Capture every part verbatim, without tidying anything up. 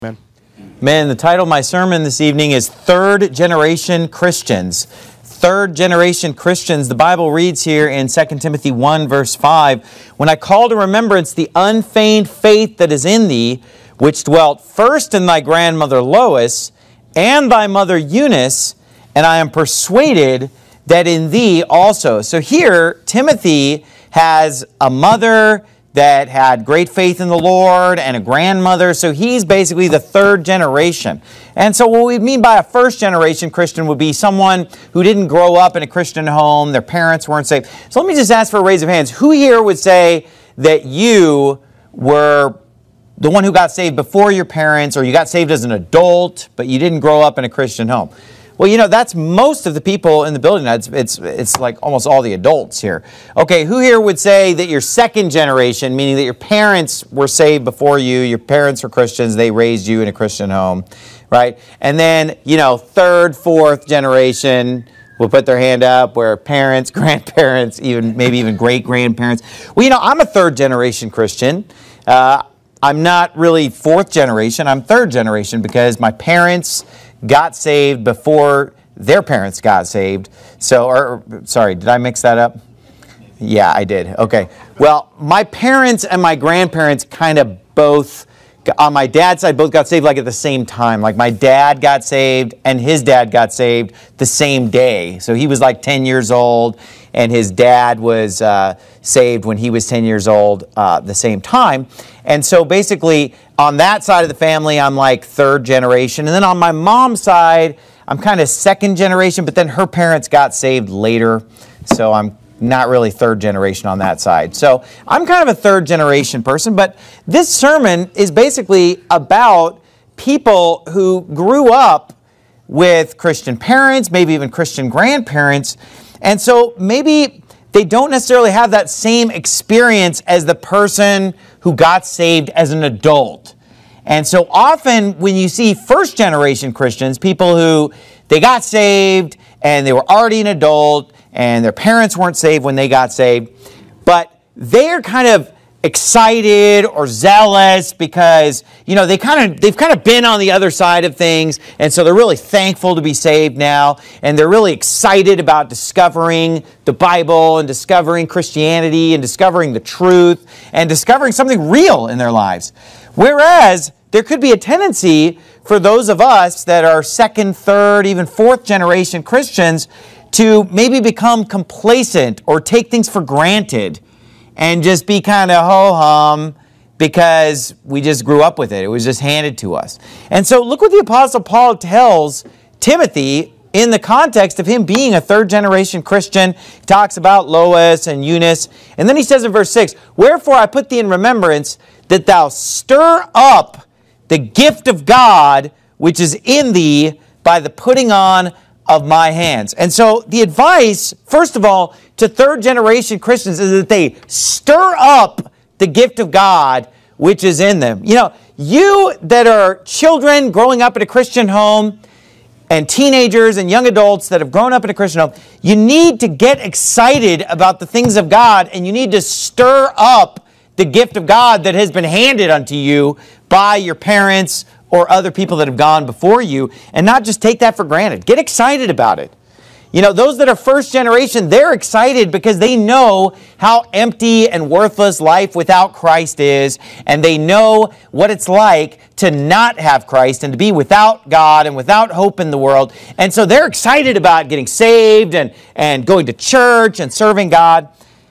Amen. Man, the title of my sermon this evening is Third Generation Christians. Third Generation Christians. The Bible reads here in Second Timothy one, verse five, "When I call to remembrance the unfeigned faith that is in thee, which dwelt first in thy grandmother Lois and thy mother Eunice, and I am persuaded that in thee also." So here, Timothy has a mother that had great faith in the Lord and a grandmother. So he's basically the third generation. And so what we mean by a first generation Christian would be someone who didn't grow up in a Christian home, their parents weren't saved. So let me just ask for a raise of hands. Who here would say that you were the one who got saved before your parents, or you got saved as an adult, but you didn't grow up in a Christian home? Well, you know, that's most of the people in the building. It's, it's, it's like almost all the adults here. Okay, who here would say that you're second generation, meaning that your parents were saved before you, your parents were Christians, they raised you in a Christian home, right? And then, you know, third, fourth generation will put their hand up, where parents, grandparents, even maybe even great-grandparents. Well, you know, I'm a third generation Christian. Uh, I'm not really fourth generation, I'm third generation, because my parents got saved before their parents got saved. So, or, sorry, did I mix that up? Yeah, I did. Okay. Well, my parents and my grandparents kind of both, on my dad's side, both got saved like at the same time. Like my dad got saved and his dad got saved the same day. So he was like ten years old and his dad was uh, saved when he was ten years old uh, the same time. And so basically on that side of the family, I'm like third generation. And then on my mom's side, I'm kind of second generation, but then her parents got saved later. So I'm not really third generation on that side. So I'm kind of a third generation person, but this sermon is basically about people who grew up with Christian parents, maybe even Christian grandparents. And so maybe they don't necessarily have that same experience as the person who got saved as an adult. And so often when you see first generation Christians, people who they got saved and they were already an adult and their parents weren't saved when they got saved, but they're kind of excited or zealous because, you know, they kind of they've kind of been on the other side of things, and so they're really thankful to be saved now, and they're really excited about discovering the Bible and discovering Christianity and discovering the truth and discovering something real in their lives. Whereas there could be a tendency for those of us that are second, third, even fourth generation Christians to maybe become complacent or take things for granted and just be kind of ho-hum because we just grew up with it. It was just handed to us. And so look what the Apostle Paul tells Timothy in the context of him being a third generation Christian. He talks about Lois and Eunice. And then he says in verse six, "Wherefore I put thee in remembrance that thou stir up the gift of God which is in thee by the putting on of my hands." And so the advice, first of all, to third generation Christians is that they stir up the gift of God which is in them. You know, you that are children growing up in a Christian home, and teenagers and young adults that have grown up in a Christian home, you need to get excited about the things of God, and you need to stir up the gift of God that has been handed unto you by your parents or other people that have gone before you, and not just take that for granted. Get excited about it. You know, those that are first generation, they're excited because they know how empty and worthless life without Christ is, and they know what it's like to not have Christ and to be without God and without hope in the world. And so they're excited about getting saved and, and going to church and serving God.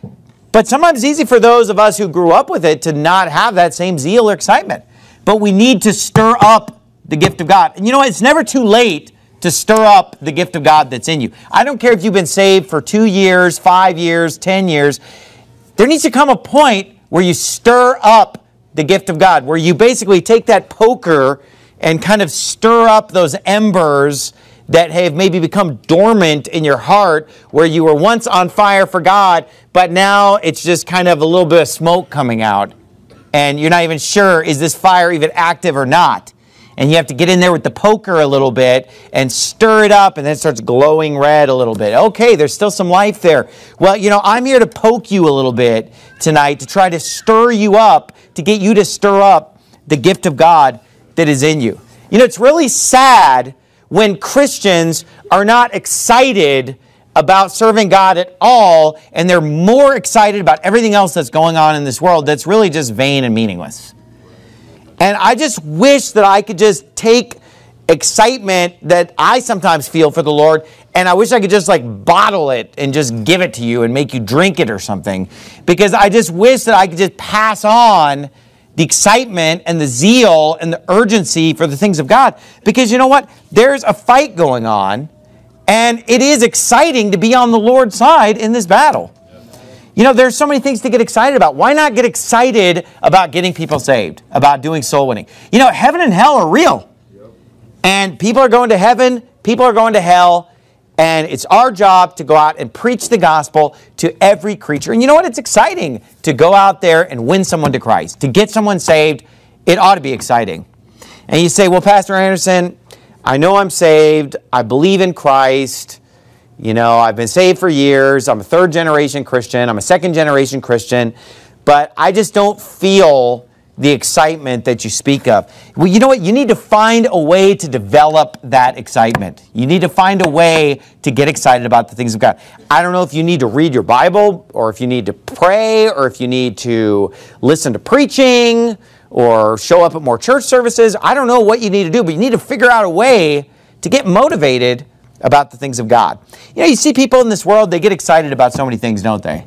But sometimes it's easy for those of us who grew up with it to not have that same zeal or excitement. But we need to stir up the gift of God. And you know what? It's never too late to stir up the gift of God that's in you. I don't care if you've been saved for two years, five years, ten years. There needs to come a point where you stir up the gift of God, where you basically take that poker and kind of stir up those embers that have maybe become dormant in your heart, where you were once on fire for God, but now it's just kind of a little bit of smoke coming out. And you're not even sure, is this fire even active or not? And you have to get in there with the poker a little bit and stir it up, and then it starts glowing red a little bit. Okay, there's still some life there. Well, you know, I'm here to poke you a little bit tonight to try to stir you up, to get you to stir up the gift of God that is in you. You know, it's really sad when Christians are not excited about serving God at all, and they're more excited about everything else that's going on in this world that's really just vain and meaningless. And I just wish that I could just take excitement that I sometimes feel for the Lord, and I wish I could just like bottle it and just give it to you and make you drink it or something. Because I just wish that I could just pass on the excitement and the zeal and the urgency for the things of God. Because you know what? There's a fight going on, and it is exciting to be on the Lord's side in this battle. You know, there's so many things to get excited about. Why not get excited about getting people saved, about doing soul winning? You know, heaven and hell are real. And people are going to heaven, people are going to hell, and it's our job to go out and preach the gospel to every creature. And you know what? It's exciting to go out there and win someone to Christ, to get someone saved. It ought to be exciting. And you say, well, Pastor Anderson, I know I'm saved. I believe in Christ. You know, I've been saved for years. I'm a third generation Christian. I'm a second generation Christian. But I just don't feel the excitement that you speak of. Well, you know what? You need to find a way to develop that excitement. You need to find a way to get excited about the things of God. I don't know if you need to read your Bible, or if you need to pray, or if you need to listen to preaching, or show up at more church services. I don't know what you need to do, but you need to figure out a way to get motivated about the things of God. You know, you see people in this world, they get excited about so many things, don't they?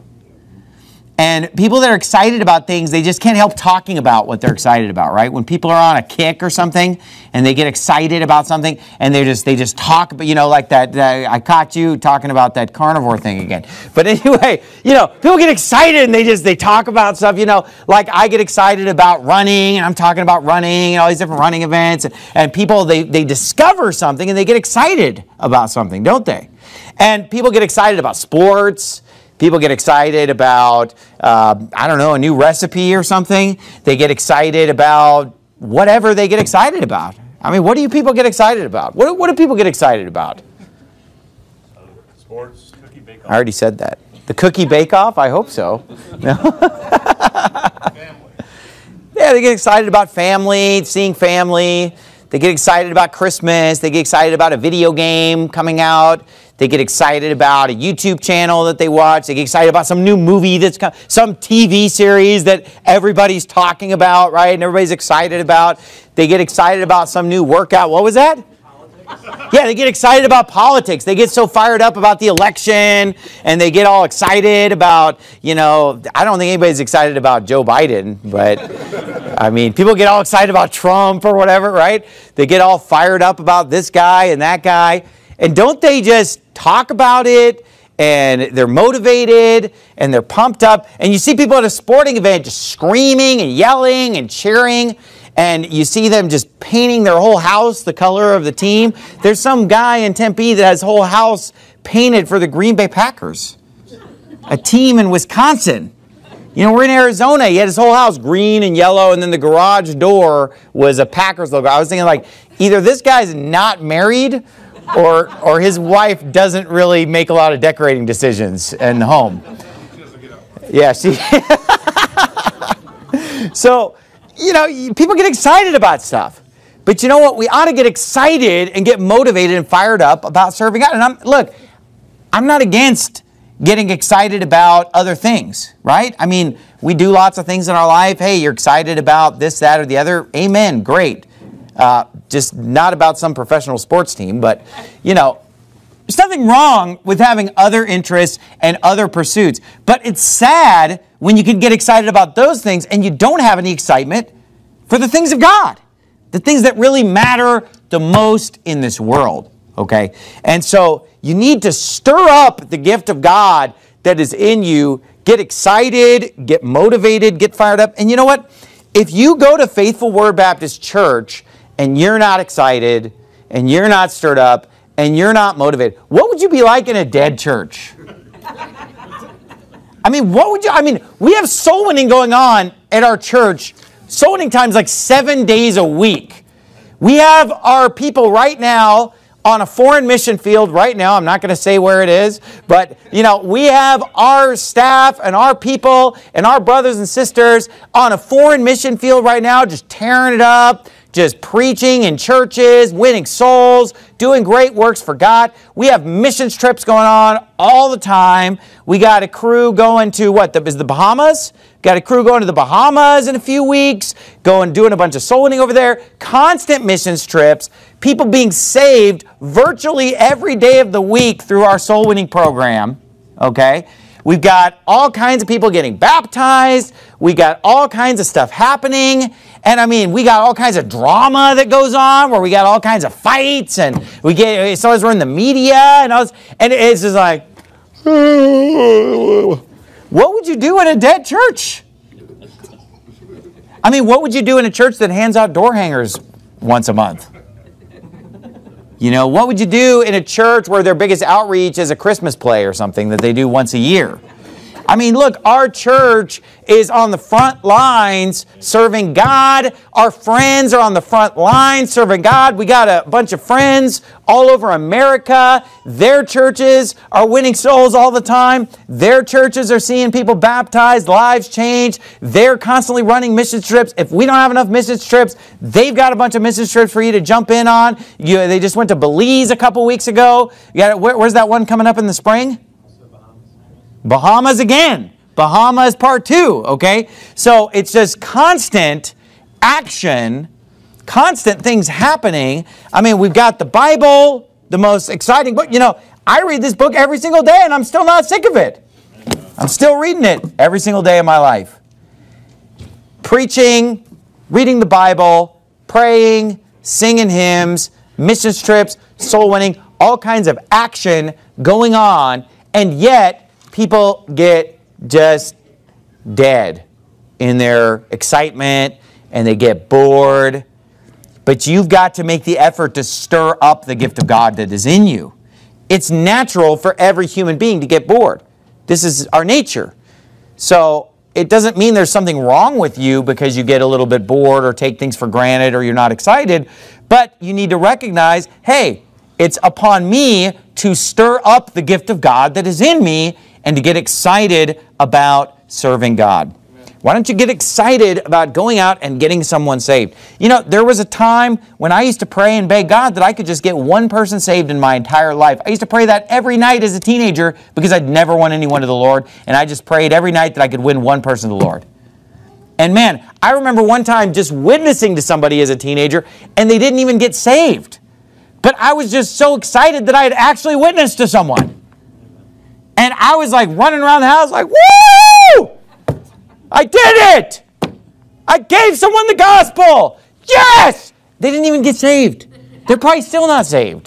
And people that are excited about things, they just can't help talking about what they're excited about, right? When people are on a kick or something, and they get excited about something, and they just they just talk, but you know, like that, uh, I caught you talking about that carnivore thing again. But anyway, you know, people get excited, and they just, they talk about stuff, you know, like I get excited about running, and I'm talking about running, and all these different running events, and, and people, they, they discover something, and they get excited about something, don't they? And people get excited about sports. People get excited about, uh, I don't know, a new recipe or something. They get excited about whatever they get excited about. I mean, what do you people get excited about? What, what do people get excited about? Sports, cookie bake-off. I already said that. The cookie bake-off? I hope so. No? Family. Yeah, they get excited about family, seeing family. They get excited about Christmas. They get excited about a video game coming out. They get excited about a YouTube channel that they watch. They get excited about some new movie that's come, some T V series that everybody's talking about, right? And everybody's excited about. They get excited about some new workout. What was that? Politics. Yeah, they get excited about politics. They get so fired up about the election, and they get all excited about, you know, I don't think anybody's excited about Joe Biden, but I mean, people get all excited about Trump or whatever, right? They get all fired up about this guy and that guy. And don't they just talk about it, and they're motivated, and they're pumped up? And you see people at a sporting event just screaming and yelling and cheering, and you see them just painting their whole house the color of the team. There's some guy in Tempe that has his whole house painted for the Green Bay Packers, a team in Wisconsin. You know, we're in Arizona. He had his whole house green and yellow, and then the garage door was a Packers logo. I was thinking, like, either this guy's not married, or or his wife doesn't really make a lot of decorating decisions in the home. Yeah, she. So, you know, people get excited about stuff. But you know what? We ought to get excited and get motivated and fired up about serving God. And I'm, look, I'm not against getting excited about other things, right? I mean, we do lots of things in our life. Hey, you're excited about this, that, or the other. Amen. Great. Uh, just not about some professional sports team, but, you know, there's nothing wrong with having other interests and other pursuits. But it's sad when you can get excited about those things and you don't have any excitement for the things of God, the things that really matter the most in this world, okay? And so you need to stir up the gift of God that is in you, get excited, get motivated, get fired up. And you know what? If you go to Faithful Word Baptist Church and you're not excited, and you're not stirred up, and you're not motivated, what would you be like in a dead church? I mean, what would you, I mean, we have soul winning going on at our church, soul winning times like seven days a week. We have our people right now on a foreign mission field right now. I'm not going to say where it is, but, you know, we have our staff and our people and our brothers and sisters on a foreign mission field right now, just tearing it up, just preaching in churches, winning souls, doing great works for God. We have missions trips going on all the time. We got a crew going to, what, the, is the Bahamas? Got a crew going to the Bahamas in a few weeks, going doing a bunch of soul winning over there. Constant missions trips. People being saved virtually every day of the week through our soul winning program. Okay? We've got all kinds of people getting baptized. We got all kinds of stuff happening. And I mean, we got all kinds of drama that goes on where we got all kinds of fights and we get, sometimes we're in the media and all this, and it's just like, what would you do in a dead church? I mean, what would you do in a church that hands out door hangers once a month? You know, what would you do in a church where their biggest outreach is a Christmas play or something that they do once a year? I mean, look, our church is on the front lines serving God. Our friends are on the front lines serving God. We got a bunch of friends all over America. Their churches are winning souls all the time. Their churches are seeing people baptized, lives changed. They're constantly running mission trips. If we don't have enough mission trips, they've got a bunch of mission trips for you to jump in on. You, they just went to Belize a couple weeks ago. You got, where, where's that one coming up in the spring? Bahamas again. Bahamas part two, okay? So it's just constant action, constant things happening. I mean, we've got the Bible, the most exciting book. You know, I read this book every single day and I'm still not sick of it. I'm still reading it every single day of my life. Preaching, reading the Bible, praying, singing hymns, mission trips, soul winning, all kinds of action going on, and yet people get just dead in their excitement and they get bored. But you've got to make the effort to stir up the gift of God that is in you. It's natural for every human being to get bored. This is our nature. So it doesn't mean there's something wrong with you because you get a little bit bored or take things for granted or you're not excited. But you need to recognize, hey, it's upon me to stir up the gift of God that is in me and to get excited about serving God. Why don't you get excited about going out and getting someone saved? You know, there was a time when I used to pray and beg God that I could just get one person saved in my entire life. I used to pray that every night as a teenager because I'd never won anyone to the Lord, and I just prayed every night that I could win one person to the Lord. And man, I remember one time just witnessing to somebody as a teenager, and they didn't even get saved. But I was just so excited that I had actually witnessed to someone. And I was like running around the house like, woo! I did it! I gave someone the gospel! Yes! They didn't even get saved. They're probably still not saved.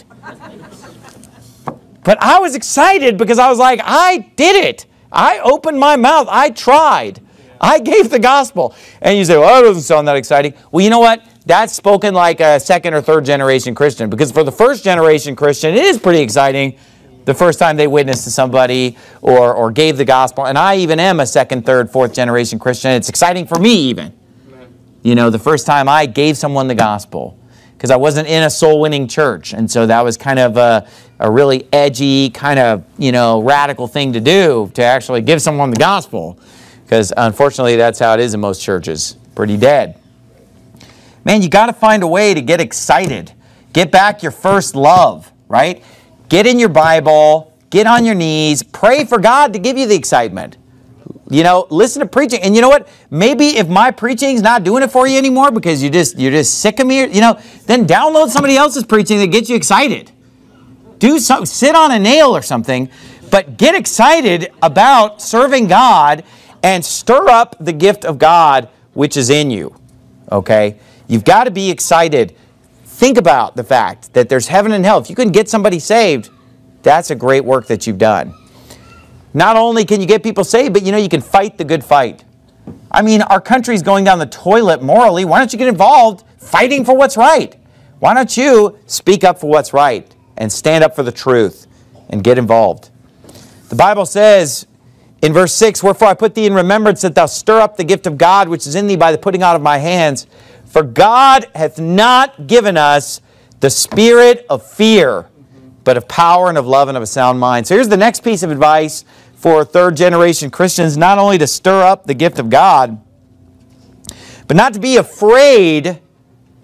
But I was excited because I was like, I did it. I opened my mouth. I tried. I gave the gospel. And you say, well, that doesn't sound that exciting. Well, you know what? That's spoken like a second or third generation Christian. Because for the first generation Christian, it is pretty exciting the first time they witnessed to somebody or, or gave the gospel. And I even am a second, third, fourth generation Christian. It's exciting for me even. You know, the first time I gave someone the gospel. Because I wasn't in a soul-winning church. And so that was kind of a, a really edgy, kind of, you know, radical thing to do, to actually give someone the gospel. Because unfortunately, that's how it is in most churches. Pretty dead. Man, you got to find a way to get excited. Get back your first love, right? Get in your Bible, get on your knees, pray for God to give you the excitement. You know, listen to preaching. And you know what? Maybe if my preaching's not doing it for you anymore because you just, you're just sick of me, you know, then download somebody else's preaching that gets you excited. Do so, sit on a nail or something, but get excited about serving God and stir up the gift of God which is in you. Okay? You've got to be excited. Think about the fact that there's heaven and hell. If you can get somebody saved, that's a great work that you've done. Not only can you get people saved, but you know, you can fight the good fight. I mean, our country's going down the toilet morally. Why don't you get involved fighting for what's right? Why don't you speak up for what's right and stand up for the truth and get involved? The Bible says in verse six, wherefore I put thee in remembrance that thou stir up the gift of God which is in thee by the putting out of my hands. For God hath not given us the spirit of fear, but of power and of love and of a sound mind. So here's the next piece of advice for third generation Christians, not only to stir up the gift of God, but not to be afraid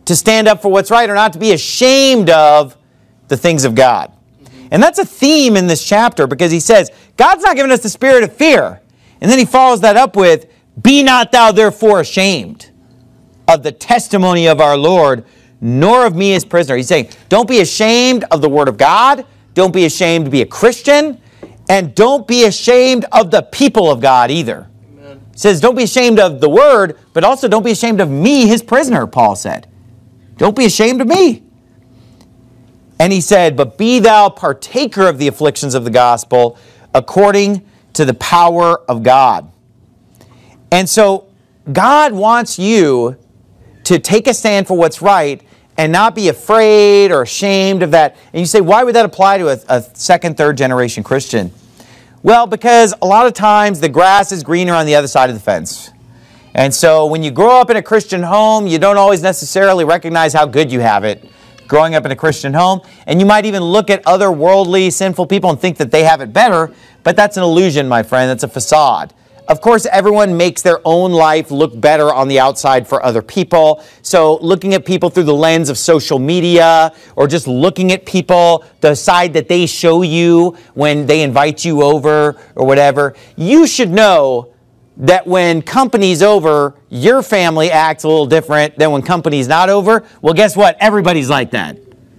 to stand up for what's right or not to be ashamed of the things of God. And that's a theme in this chapter because he says, God's not giving us the spirit of fear. And then he follows that up with, be not thou therefore ashamed of the testimony of our Lord, nor of me as prisoner. He's saying, don't be ashamed of the word of God. Don't be ashamed to be a Christian. And don't be ashamed of the people of God either. Amen. He says, don't be ashamed of the word, but also don't be ashamed of me, his prisoner, Paul said. Don't be ashamed of me. And he said, but be thou partaker of the afflictions of the gospel according to the power of God. And so God wants you to take a stand for what's right and not be afraid or ashamed of that. And you say, why would that apply to a, a second, third generation Christian? Well, because a lot of times the grass is greener on the other side of the fence. And so when you grow up in a Christian home, you don't always necessarily recognize how good you have it growing up in a Christian home. And you might even look at other worldly, sinful people and think that they have it better. But that's an illusion, my friend. That's a facade. Of course, everyone makes their own life look better on the outside for other people. So looking at people through the lens of social media or just looking at people, the side that they show you when they invite you over or whatever, you should know that when company's over, your family acts a little different than when company's not over. Well, guess what? Everybody's like that.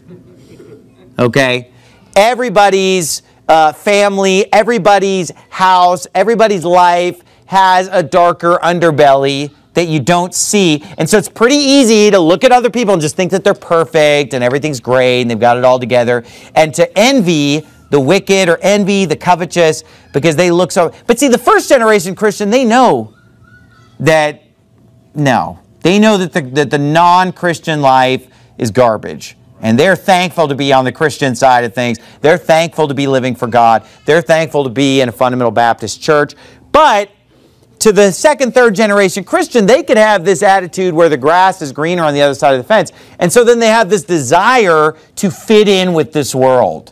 Okay? Everybody's Uh, family, everybody's house, everybody's life has a darker underbelly that you don't see. And so it's pretty easy to look at other people and just think that they're perfect and everything's great and they've got it all together. And to envy the wicked or envy the covetous because they look so... But see, the first generation Christian, they know that, no. They know that the, that the non-Christian life is garbage. And they're thankful to be on the Christian side of things. They're thankful to be living for God. They're thankful to be in a fundamental Baptist church. But to the second, third generation Christian, they could have this attitude where the grass is greener on the other side of the fence. And so then they have this desire to fit in with this world.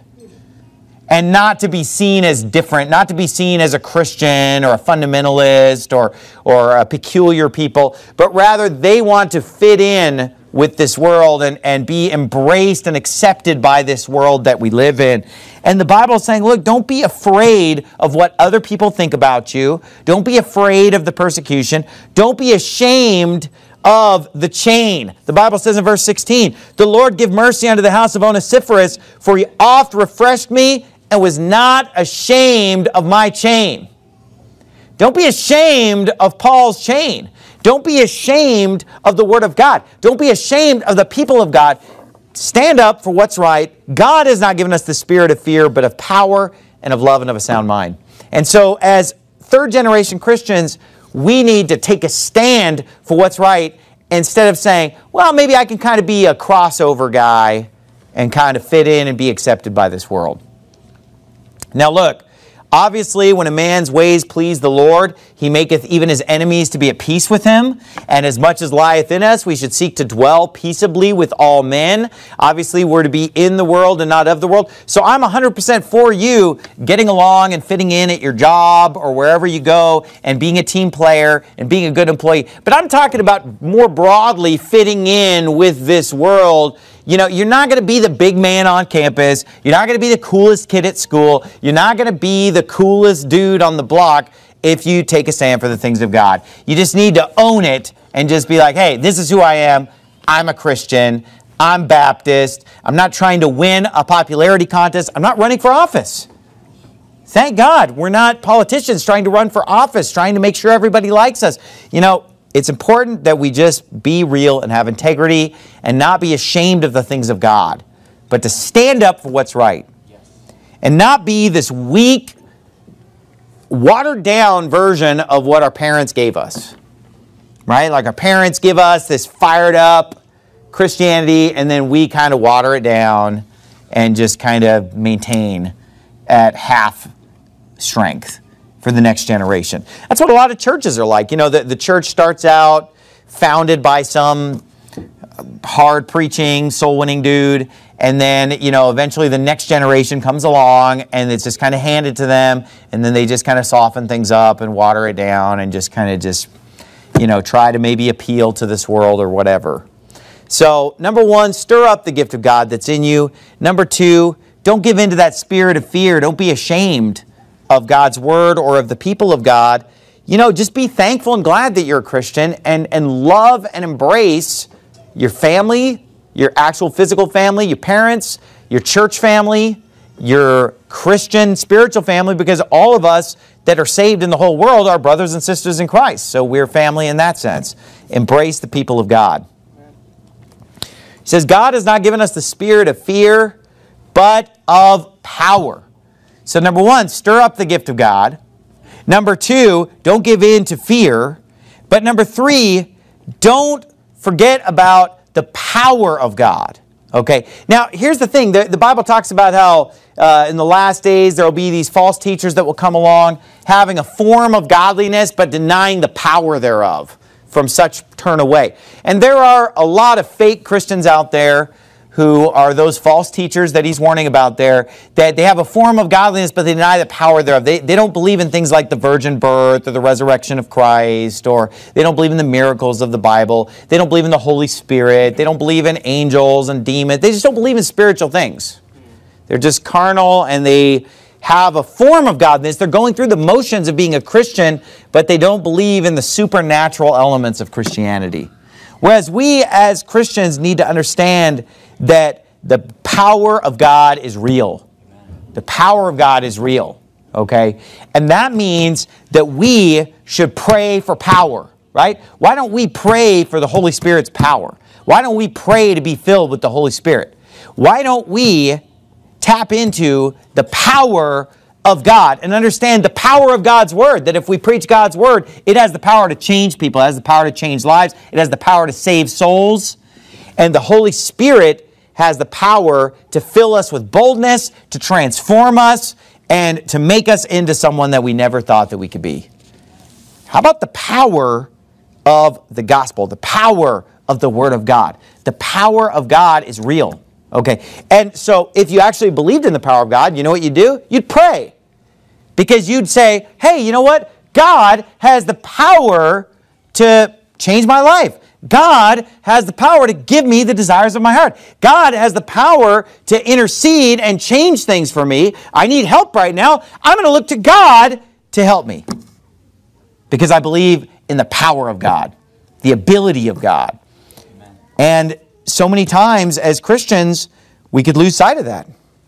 And not to be seen as different, not to be seen as a Christian or a fundamentalist or, or a peculiar people, but rather they want to fit in with this world and, and be embraced and accepted by this world that we live in. And the Bible is saying, look, don't be afraid of what other people think about you. Don't be afraid of the persecution. Don't be ashamed of the chain. The Bible says in verse sixteen, the Lord give mercy unto the house of Onesiphorus, for he oft refreshed me and was not ashamed of my chain. Don't be ashamed of Paul's chain. Don't be ashamed of the Word of God. Don't be ashamed of the people of God. Stand up for what's right. God has not given us the spirit of fear, but of power and of love and of a sound mind. And so as third generation Christians, we need to take a stand for what's right instead of saying, well, maybe I can kind of be a crossover guy and kind of fit in and be accepted by this world. Now look, obviously when a man's ways please the Lord, he maketh even his enemies to be at peace with him. And as much as lieth in us, we should seek to dwell peaceably with all men. Obviously we're to be in the world and not of the world. So I'm one hundred percent for you getting along and fitting in at your job or wherever you go and being a team player and being a good employee. But I'm talking about more broadly fitting in with this world. You know, you're not going to be the big man on campus. You're not going to be the coolest kid at school. You're not going to be the coolest dude on the block if you take a stand for the things of God. You just need to own it and just be like, hey, this is who I am. I'm a Christian. I'm Baptist. I'm not trying to win a popularity contest. I'm not running for office. Thank God we're not politicians trying to run for office, trying to make sure everybody likes us. You know, it's important that we just be real and have integrity and not be ashamed of the things of God, but to stand up for what's right. And not be this weak, watered down version of what our parents gave us. Right? Like our parents give us this fired up Christianity and then we kind of water it down and just kind of maintain at half strength for the next generation. That's what a lot of churches are like. You know, the, the church starts out founded by some hard preaching, soul winning dude, and then, you know, eventually the next generation comes along and it's just kind of handed to them, and then they just kind of soften things up and water it down and just kind of just, you know, try to maybe appeal to this world or whatever. So, number one, stir up the gift of God that's in you. Number two, don't give in to that spirit of fear. Don't be ashamed of God's word or of the people of God. You know, just be thankful and glad that you're a Christian, and, and love and embrace your family, your actual physical family, your parents, your church family, your Christian spiritual family, because all of us that are saved in the whole world are brothers and sisters in Christ. So we're family in that sense. Embrace the people of God. He says, God has not given us the spirit of fear, but of power. So number one, stir up the gift of God. Number two, don't give in to fear. But number three, don't forget about the power of God. Okay, now here's the thing. The, the Bible talks about how uh, in the last days there will be these false teachers that will come along having a form of godliness but denying the power thereof. From such turn away. And there are a lot of fake Christians out there who are those false teachers that he's warning about there, that they have a form of godliness, but they deny the power thereof. They, they don't believe in things like the virgin birth or the resurrection of Christ, or they don't believe in the miracles of the Bible. They don't believe in the Holy Spirit. They don't believe in angels and demons. They just don't believe in spiritual things. They're just carnal, and they have a form of godliness. They're going through the motions of being a Christian, but they don't believe in the supernatural elements of Christianity. Whereas we as Christians need to understand that the power of God is real. The power of God is real, okay? And that means that we should pray for power, right? Why don't we pray for the Holy Spirit's power? Why don't we pray to be filled with the Holy Spirit? Why don't we tap into the power of God and understand the power of God's Word, that if we preach God's Word, it has the power to change people, it has the power to change lives, it has the power to save souls, and the Holy Spirit has the power to fill us with boldness, to transform us, and to make us into someone that we never thought that we could be. How about the power of the gospel, the power of the Word of God? The power of God is real. Okay, and so if you actually believed in the power of God, you know what you'd do? You'd pray. Because you'd say, hey, you know what? God has the power to change my life. God has the power to give me the desires of my heart. God has the power to intercede and change things for me. I need help right now. I'm going to look to God to help me. Because I believe in the power of God, the ability of God. Amen. And so many times as Christians, we could lose sight of that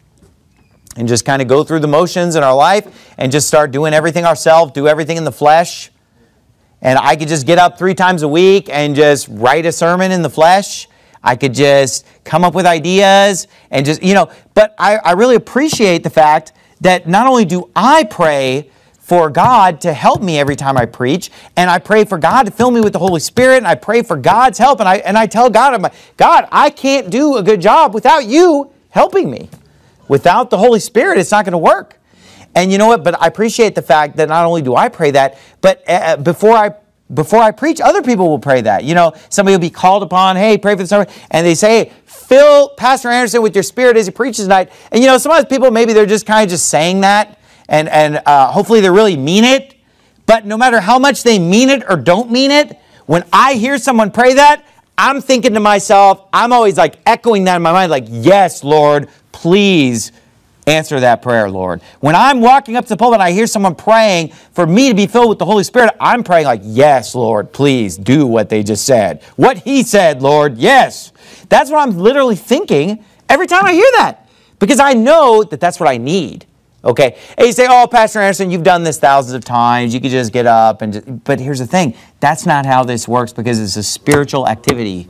and just kind of go through the motions in our life and just start doing everything ourselves, do everything in the flesh. And I could just get up three times a week and just write a sermon in the flesh. I could just come up with ideas and just, you know, but I, I really appreciate the fact that not only do I pray for God to help me every time I preach, and I pray for God to fill me with the Holy Spirit, and I pray for God's help, and I and I tell God, I'm like, God, I can't do a good job without you helping me. Without the Holy Spirit, it's not going to work. And you know what? But I appreciate the fact that not only do I pray that, but uh, before I before I preach, other people will pray that. You know, somebody will be called upon, hey, pray for the sermon, and they say, hey, fill Pastor Anderson with your Spirit as he preaches tonight. And you know, sometimes people, maybe they're just kind of just saying that, and, and uh, hopefully they really mean it. But no matter how much they mean it or don't mean it, when I hear someone pray that, I'm thinking to myself, I'm always like echoing that in my mind, like, yes, Lord, please answer that prayer, Lord. When I'm walking up to the pulpit and I hear someone praying for me to be filled with the Holy Spirit, I'm praying like, yes, Lord, please do what they just said. What he said, Lord, yes. That's what I'm literally thinking every time I hear that, because I know that that's what I need. Okay, and you say, oh, Pastor Anderson, you've done this thousands of times. You could just get up and just, but here's the thing. That's not how this works, because it's a spiritual activity.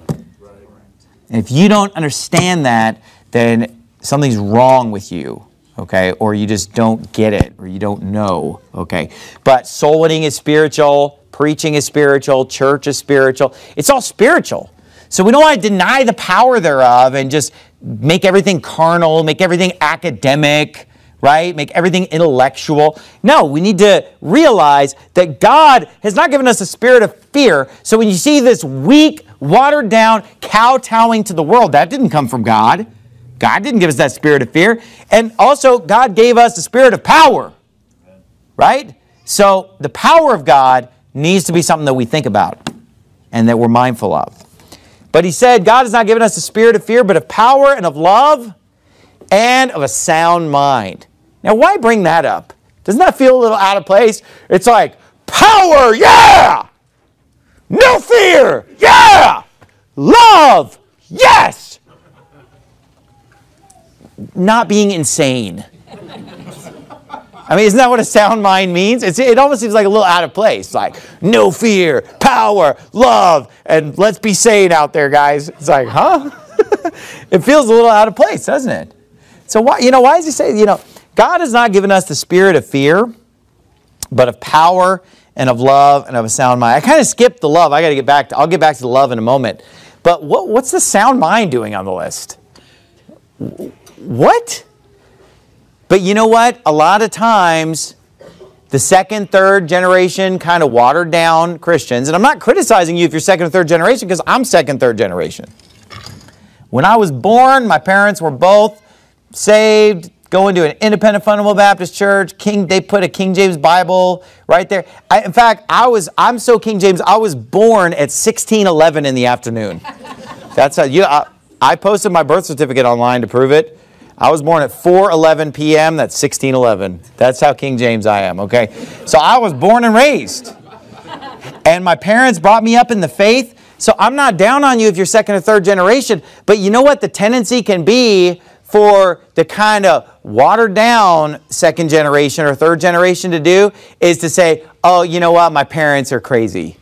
And if you don't understand that, then something's wrong with you, okay? Or you just don't get it, or you don't know, okay? But soul winning is spiritual. Preaching is spiritual. Church is spiritual. It's all spiritual. So we don't want to deny the power thereof and just make everything carnal, make everything academic, right? Make everything intellectual. No, we need to realize that God has not given us a spirit of fear. So when you see this weak, watered down, kowtowing to the world, that didn't come from God. God didn't give us that spirit of fear. And also, God gave us the spirit of power, right? So the power of God needs to be something that we think about and that we're mindful of. But he said, God has not given us a spirit of fear, but of power and of love and of a sound mind. Now, why bring that up? Doesn't that feel a little out of place? It's like, power, yeah! No fear, yeah! Love, yes! Not being insane. I mean, isn't that what a sound mind means? It's, it almost seems like a little out of place. Like, no fear, power, love, and let's be sane out there, guys. It's like, huh? It feels a little out of place, doesn't it? So, why, you know, why does he say, you know, God has not given us the spirit of fear, but of power and of love and of a sound mind. I kind of skipped the love. I got to get back to, I'll get back to the love in a moment. But what, what's the sound mind doing on the list? What? But you know what? A lot of times, the second, third generation kind of watered down Christians, and I'm not criticizing you if you're second or third generation, because I'm second, third generation. When I was born, my parents were both saved, going to an independent fundamental Baptist church. King, they put a King James Bible right there. I, in fact, I was, I'm so King James, I was born at sixteen eleven in the afternoon. That's how, you, I, I posted my birth certificate online to prove it. I was born at four eleven p m That's sixteen eleven. That's how King James I am, okay? So I was born and raised. And my parents brought me up in the faith. So I'm not down on you if you're second or third generation. But you know what the tendency can be for the kind of watered down second generation or third generation to do is to say, oh, you know what? My parents are crazy.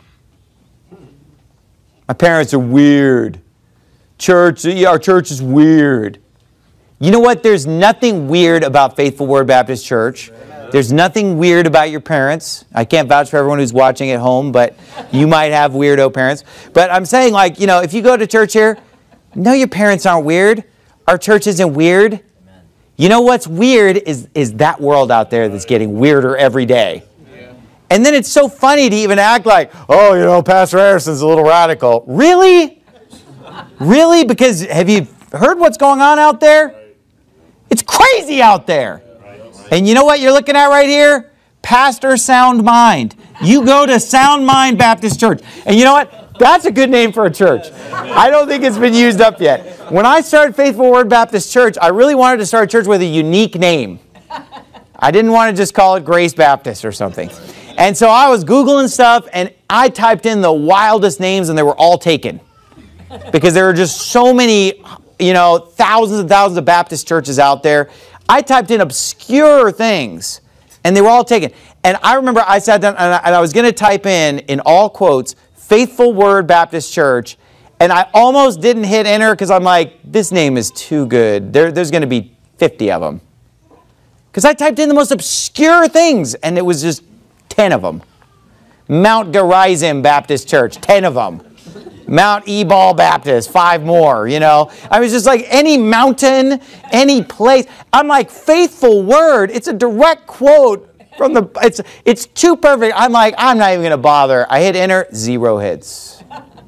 My parents are weird. Church, our church is weird. You know what? There's nothing weird about Faithful Word Baptist Church. There's nothing weird about your parents. I can't vouch for everyone who's watching at home, but you might have weirdo parents. But I'm saying, like, you know, if you go to church here, no, your parents aren't weird. Our church isn't weird. Amen. You know what's weird is, is that world out there that's getting weirder every day. Yeah. And then it's so funny to even act like, oh, you know, Pastor Anderson's a little radical. Really? Really? Because have you heard what's going on out there? It's crazy out there. And you know what you're looking at right here? Pastor Sound Mind. You go to Sound Mind Baptist Church. And you know what? That's a good name for a church. I don't think it's been used up yet. When I started Faithful Word Baptist Church, I really wanted to start a church with a unique name. I didn't want to just call it Grace Baptist or something. And so I was Googling stuff, and I typed in the wildest names, and they were all taken. Because there were just so many, you know, thousands and thousands of Baptist churches out there. I typed in obscure things, and they were all taken. And I remember I sat down, and I, and I was going to type in, in all quotes, Faithful Word Baptist Church, and I almost didn't hit enter because I'm like, this name is too good. There, there's going to be fifty of them. Because I typed in the most obscure things, and it was just ten of them. Mount Gerizim Baptist Church, ten of them. Mount Ebal Baptist, five more, you know. I was just like, any mountain, any place. I'm like, Faithful Word. It's a direct quote from the, it's, it's too perfect. I'm like, I'm not even going to bother. I hit enter, zero hits.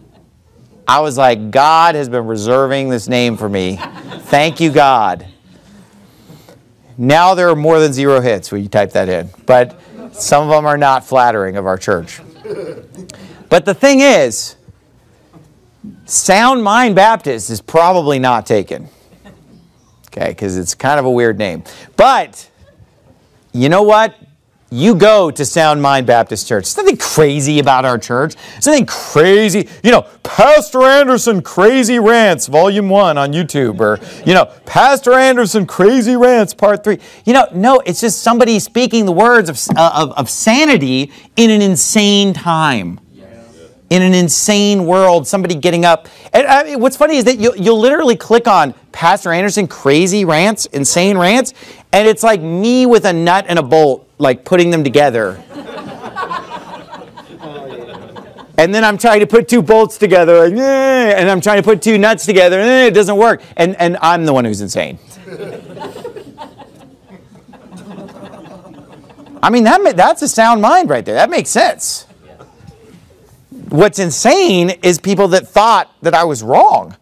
I was like, God has been reserving this name for me. Thank you, God. Now there are more than zero hits when you type that in. But some of them are not flattering of our church. But the thing is, Sound Mind Baptist is probably not taken. Okay, because it's kind of a weird name. But, you know what? You go to Sound Mind Baptist Church. There's nothing crazy about our church. There's nothing crazy. You know, Pastor Anderson Crazy Rants, Volume one on YouTube. Or, you know, Pastor Anderson Crazy Rants, Part three. You know, no, it's just somebody speaking the words of, uh, of, of sanity in an insane time. In an insane world, somebody getting up. And I mean, what's funny is that you, you'll literally click on Pastor Anderson Crazy Rants, Insane Rants, and it's like me with a nut and a bolt, like putting them together. And then I'm trying to put two bolts together, like, eh, and I'm trying to put two nuts together, and eh, it doesn't work. And, and I'm the one who's insane. I mean, that that's a sound mind right there. That makes sense. What's insane is people that thought that I was wrong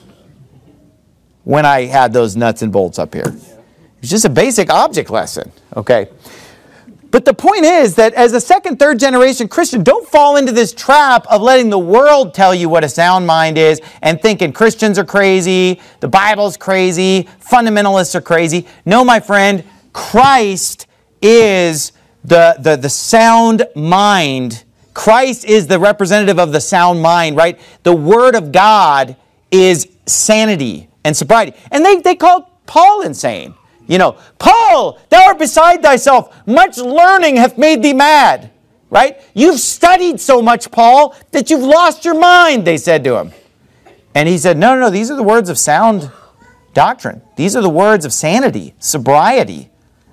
when I had those nuts and bolts up here. It's just a basic object lesson, okay? But the point is that as a second, third generation Christian, don't fall into this trap of letting the world tell you what a sound mind is and thinking Christians are crazy, the Bible's crazy, fundamentalists are crazy. No, my friend, Christ is the, the, the sound mind. Christ is the representative of the sound mind, right? The Word of God is sanity and sobriety. And they, they called Paul insane. You know, Paul, thou art beside thyself. Much learning hath made thee mad. Right? You've studied so much, Paul, that you've lost your mind, they said to him. And he said, no, no, no, these are the words of sound doctrine. These are the words of sanity, sobriety.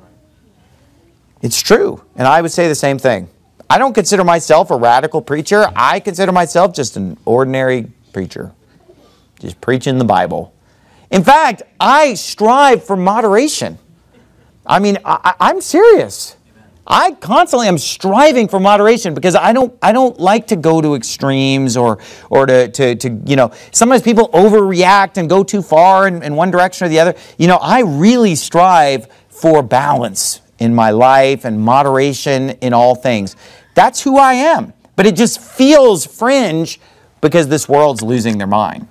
It's true. And I would say the same thing. I don't consider myself a radical preacher. I consider myself just an ordinary preacher. Just preaching the Bible. In fact, I strive for moderation. I mean, I, I'm serious. I constantly am striving for moderation because I don't I don't like to go to extremes or or to, to, to you know, sometimes people overreact and go too far in, in one direction or the other. You know, I really strive for balance in my life and moderation in all things. That's who I am. But it just feels fringe because this world's losing their mind.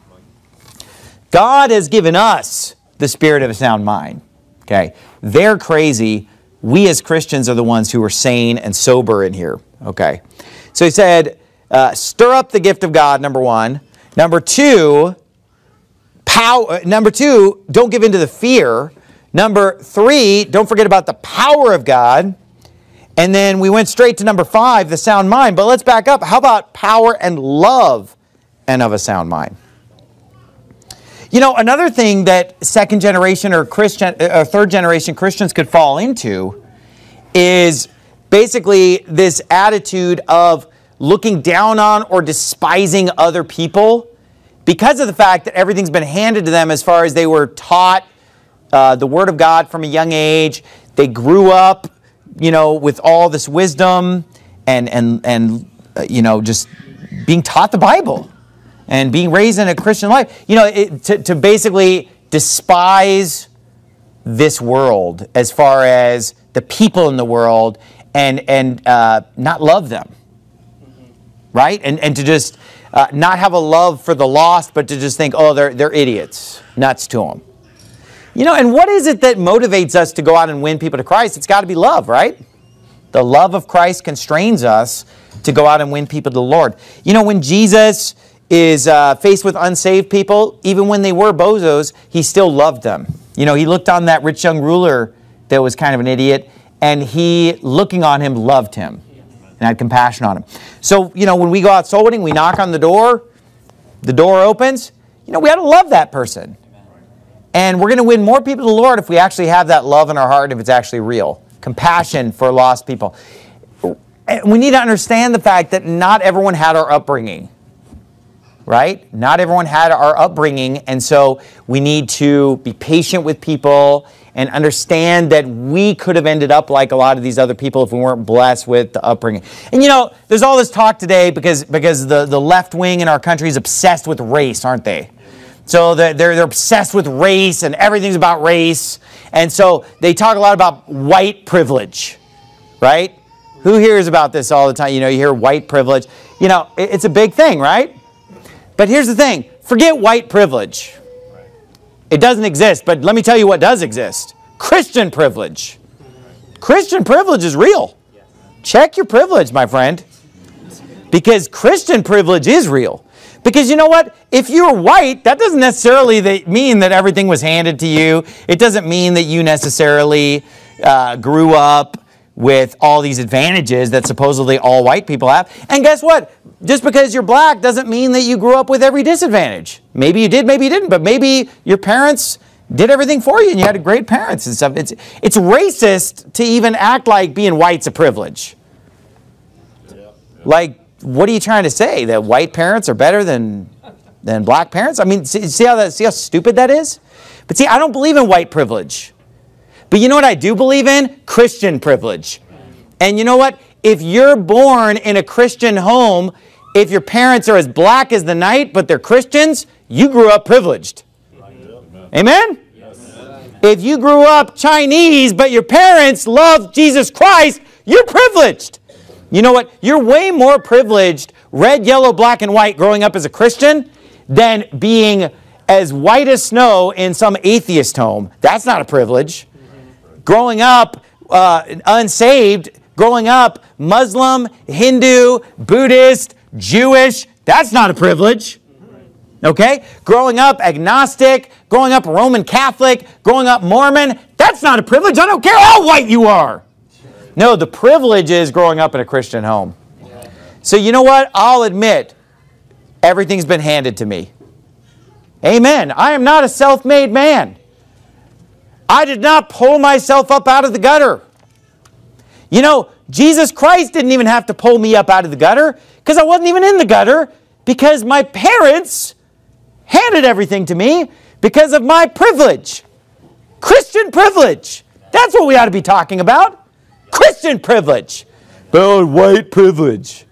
God has given us the spirit of a sound mind. Okay, they're crazy. We as Christians are the ones who are sane and sober in here. Okay, so he said, uh, stir up the gift of God. Number one. Number two, power. Number two, don't give in to the fear. Number three, don't forget about the power of God. And then we went straight to number five, the sound mind. But let's back up. How about power and love and of a sound mind? You know, another thing that second generation or Christian or third generation Christians could fall into is basically this attitude of looking down on or despising other people because of the fact that everything's been handed to them as far as they were taught uh, the Word of God from a young age. They grew up, you know, with all this wisdom and and and uh, you know, just being taught the Bible. And being raised in a Christian life, you know, it, to, to basically despise this world as far as the people in the world and and uh, not love them, right? And and to just uh, not have a love for the lost, but to just think, oh, they're they're idiots, nuts to them. You know, and what is it that motivates us to go out and win people to Christ? It's got to be love, right? The love of Christ constrains us to go out and win people to the Lord. You know, when Jesus is uh, faced with unsaved people, even when they were bozos, he still loved them. You know, he looked on that rich young ruler that was kind of an idiot, and he, looking on him, loved him and had compassion on him. So, you know, when we go out soul winning, we knock on the door, the door opens, you know, we ought to love that person. And we're going to win more people to the Lord if we actually have that love in our heart, if it's actually real. Compassion for lost people. And we need to understand the fact that not everyone had our upbringing. Right? Not everyone had our upbringing, and so we need to be patient with people and understand that we could have ended up like a lot of these other people if we weren't blessed with the upbringing. And you know, there's all this talk today because because the, the left wing in our country is obsessed with race, aren't they? So they're, they're, they're obsessed with race and everything's about race. And so they talk a lot about white privilege, right? Who hears about this all the time? You know, you hear white privilege. You know, it, it's a big thing, right? But here's the thing. Forget white privilege. It doesn't exist, but let me tell you what does exist. Christian privilege. Christian privilege is real. Check your privilege, my friend. Because Christian privilege is real. Because you know what? If you're white, that doesn't necessarily mean that everything was handed to you. It doesn't mean that you necessarily uh, grew up with all these advantages that supposedly all white people have. And guess what? Just because you're black doesn't mean that you grew up with every disadvantage. Maybe you did, maybe you didn't, but maybe your parents did everything for you and you had great parents and stuff. It's, it's racist to even act like being white's a privilege. Yeah, yeah. Like, what are you trying to say? That white parents are better than, than black parents? I mean, see, see, how that, see how stupid that is? But see, I don't believe in white privilege. But you know what I do believe in? Christian privilege. And you know what? If you're born in a Christian home, if your parents are as black as the night, but they're Christians, you grew up privileged. Amen? Yes. If you grew up Chinese, but your parents loved Jesus Christ, You're privileged. You know what? You're way more privileged, red, yellow, black, and white, growing up as a Christian than being as white as snow in some atheist home. That's not a privilege. Growing up uh, unsaved, growing up Muslim, Hindu, Buddhist, Jewish, that's not a privilege. Okay? Growing up agnostic, growing up Roman Catholic, growing up Mormon, that's not a privilege. I don't care how white you are. No, the privilege is growing up in a Christian home. So you know what? I'll admit, everything's been handed to me. Amen. I am not a self-made man. I did not pull myself up out of the gutter. You know, Jesus Christ didn't even have to pull me up out of the gutter because I wasn't even in the gutter because my parents handed everything to me because of my privilege. Christian privilege. That's what we ought to be talking about. Christian privilege. Oh, white privilege.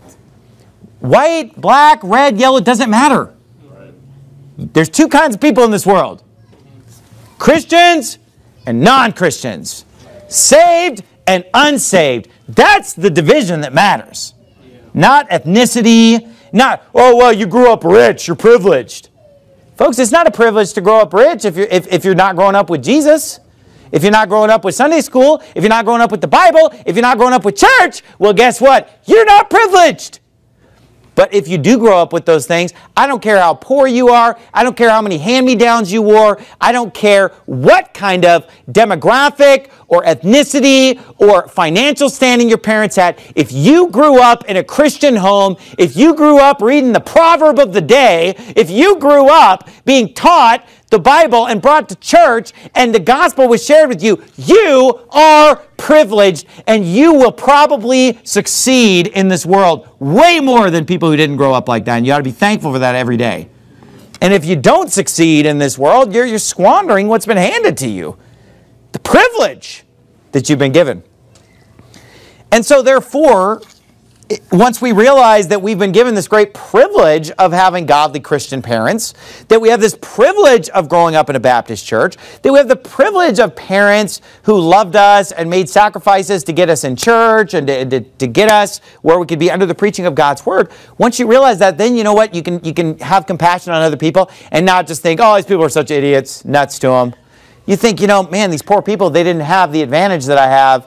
White, black, red, yellow, it doesn't matter. There's two kinds of people in this world. Christians and non-Christians. Saved and unsaved. That's the division that matters. Not ethnicity. Not, oh, well, you grew up rich, you're privileged. Folks, it's not a privilege to grow up rich if you're, if, if you're not growing up with Jesus. If you're not growing up with Sunday school, if you're not growing up with the Bible, if you're not growing up with church, well, guess what? You're not privileged. But if you do grow up with those things, I don't care how poor you are. I don't care how many hand-me-downs you wore. I don't care what kind of demographic or ethnicity or financial standing your parents had. If you grew up in a Christian home, if you grew up reading the proverb of the day, if you grew up being taught the Bible and brought to church and the gospel was shared with you, you are privileged and you will probably succeed in this world way more than people who didn't grow up like that. And you ought to be thankful for that every day. And if you don't succeed in this world, you're, you're squandering what's been handed to you. The privilege that you've been given. And so therefore, once we realize that we've been given this great privilege of having godly Christian parents, that we have this privilege of growing up in a Baptist church, that we have the privilege of parents who loved us and made sacrifices to get us in church and to, to, to get us where we could be under the preaching of God's Word, once you realize that, then you know what? You can, you can have compassion on other people and not just think, oh, these people are such idiots, nuts to them. You think, you know, man, these poor people, they didn't have the advantage that I have.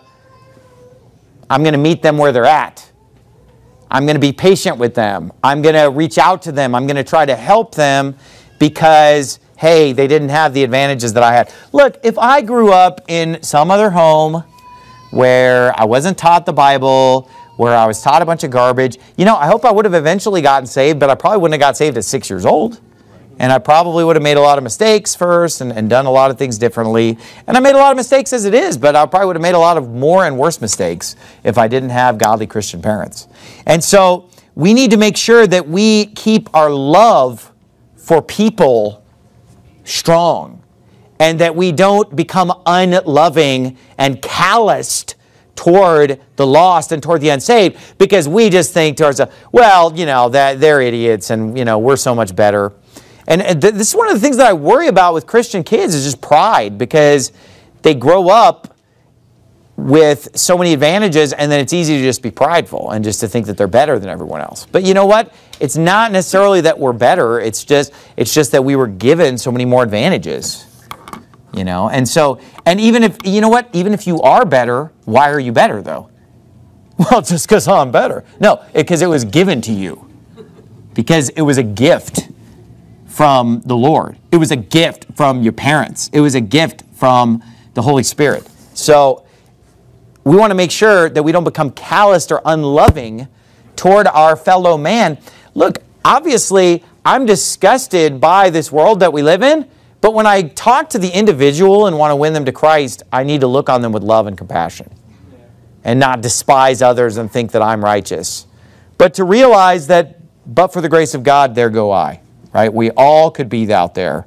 I'm going to meet them where they're at. I'm going to be patient with them. I'm going to reach out to them. I'm going to try to help them because, hey, they didn't have the advantages that I had. Look, if I grew up in some other home where I wasn't taught the Bible, where I was taught a bunch of garbage, you know, I hope I would have eventually gotten saved, but I probably wouldn't have got saved at six years old. And I probably would have made a lot of mistakes first and, and done a lot of things differently. And I made a lot of mistakes as it is, but I probably would have made a lot of more and worse mistakes if I didn't have godly Christian parents. And so we need to make sure that we keep our love for people strong and that we don't become unloving and calloused toward the lost and toward the unsaved because we just think to ourselves, well, you know, that they're idiots and, you know, we're so much better. And this is one of the things that I worry about with Christian kids is just pride because they grow up with so many advantages and then it's easy to just be prideful and just to think that they're better than everyone else. But you know what? It's not necessarily that we're better. It's just, it's just that we were given so many more advantages. You know, and so, and even if, you know what? Even if you are better, why are you better though? Well, just because I'm better. No, because it, it was given to you. Because it was a gift from the Lord. It was a gift from your parents. It was a gift from the Holy Spirit. So we want to make sure that we don't become calloused or unloving toward our fellow man. Look, obviously, I'm disgusted by this world that we live in, but when I talk to the individual and want to win them to Christ, I need to look on them with love and compassion and not despise others and think that I'm righteous. But to realize that, but for the grace of God, there go I. Right? We all could be out there.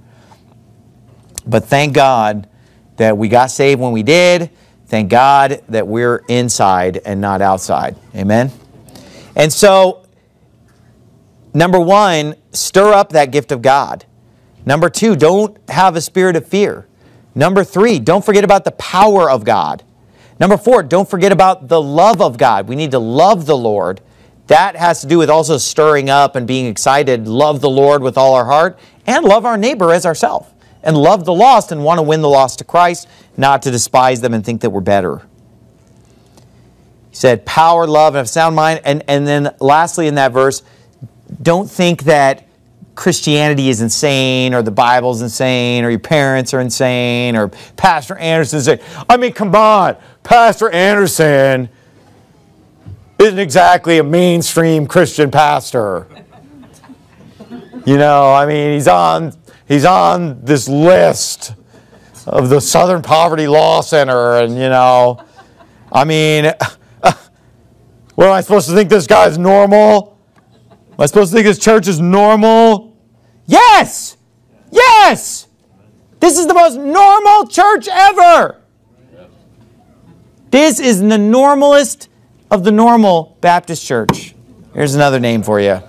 But thank God that we got saved when we did. Thank God that we're inside and not outside. Amen? And so, number one, stir up that gift of God. Number two, don't have a spirit of fear. Number three, don't forget about the power of God. Number four, don't forget about the love of God. We need to love the Lord. That has to do with also stirring up and being excited. Love the Lord with all our heart and love our neighbor as ourselves. And love the lost and want to win the lost to Christ, not to despise them and think that we're better. He said power, love, and a sound mind. And, and then lastly in that verse, don't think that Christianity is insane, or the Bible's insane, or your parents are insane, or Pastor Anderson's insane. I mean, come on. Pastor Anderson isn't exactly a mainstream Christian pastor. You know, I mean, he's on, he's on this list of the Southern Poverty Law Center, and, you know, I mean, what am I supposed to think this guy's normal? Am I supposed to think his church is normal? Yes! Yes! This is the most normal church ever! This is the normalest of the normal Baptist church. Here's another name for you.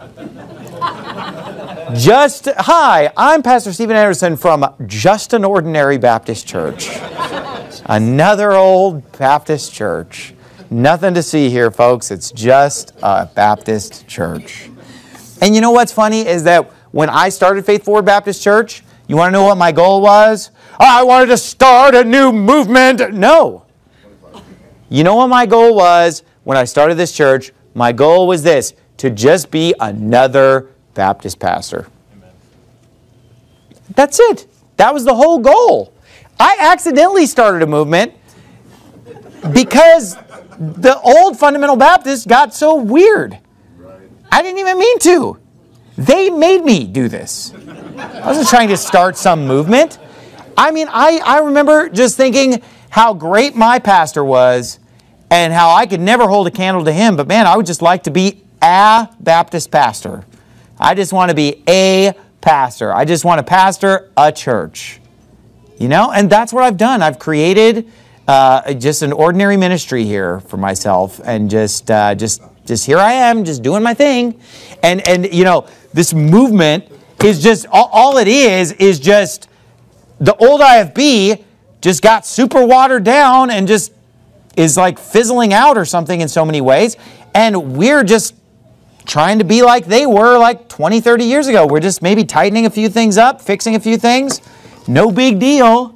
Just, hi, I'm Pastor Stephen Anderson from Just an Ordinary Baptist Church. Another old Baptist church. Nothing to see here, folks. It's just a Baptist church. And you know what's funny is that when I started Faith Forward Baptist Church, you want to know what my goal was? I wanted to start a new movement. No. You know what my goal was when I started this church? My goal was this, to just be another Baptist pastor. Amen. That's it. That was the whole goal. I accidentally started a movement because the old fundamental Baptists got so weird. I didn't even mean to. They made me do this. I wasn't trying to start some movement. I mean, I, I remember just thinking how great my pastor was and how I could never hold a candle to him. But man, I would just like to be a Baptist pastor. I just want to be a pastor. I just want to pastor a church. You know, and that's what I've done. I've created uh, just an ordinary ministry here for myself, and just, uh, just, just here I am, just doing my thing. And and you know, this movement is just all, all it is is just the old I F B just got super watered down and just is like fizzling out or something in so many ways. And we're just trying to be like they were like twenty, thirty years ago. We're just maybe tightening a few things up, fixing a few things. No big deal.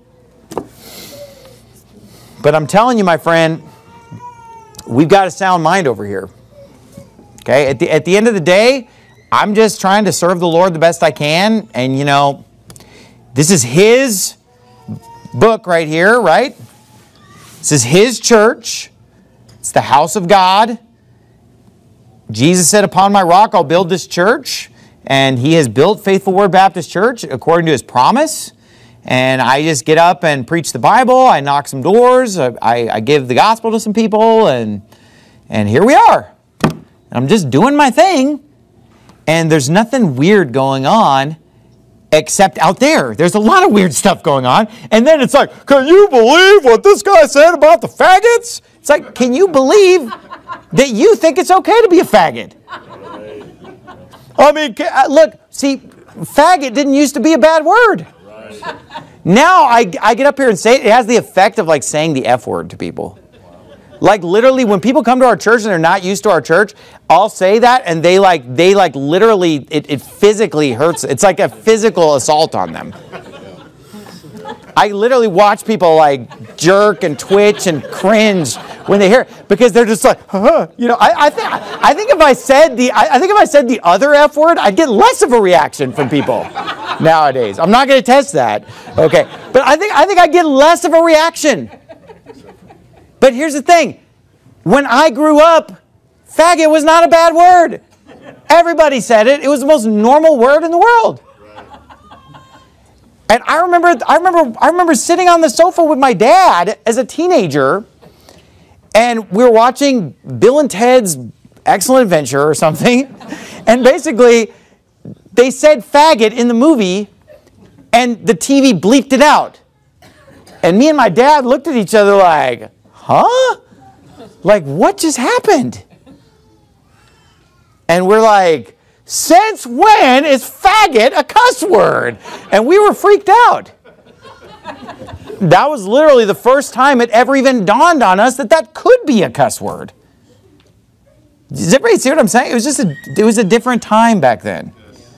But I'm telling you, my friend, we've got a sound mind over here. Okay? At the, at the end of the day, I'm just trying to serve the Lord the best I can. And, you know, this is His book right here, right? This is His church. It's the house of God. Jesus said, upon my rock I'll build this church. And He has built Faithful Word Baptist Church according to His promise. And I just get up and preach the Bible. I knock some doors. I, I give the gospel to some people. And, and here we are. I'm just doing my thing. And there's nothing weird going on except out there. There's a lot of weird stuff going on. And then it's like, can you believe what this guy said about the faggots? It's like, can you believe that you think it's okay to be a faggot? I mean, look, see, faggot didn't used to be a bad word. Now I, I get up here and say it, it has the effect of like saying the F word to people. Like literally when people come to our church and they're not used to our church, I'll say that and they like, they like literally, it, it physically hurts. It's like a physical assault on them. I literally watch people like jerk and twitch and cringe when they hear it because they're just like, huh. You know, I, I think I think if I said the I, I think if I said the other F word, I'd get less of a reaction from people nowadays. I'm not going to test that, okay? But I think I think I'd get less of a reaction. But here's the thing: when I grew up, faggot was not a bad word. Everybody said it. It was the most normal word in the world. And I remember, I remember, I remember sitting on the sofa with my dad as a teenager, and we were watching Bill and Ted's Excellent Adventure or something, and basically they said faggot in the movie, and the T V bleeped it out. And me and my dad looked at each other like, huh? Like, what just happened? And we're like, since when is faggot a cuss word? And we were freaked out. That was literally the first time it ever even dawned on us that that could be a cuss word. Does everybody see what I'm saying? It was just a, it was a different time back then.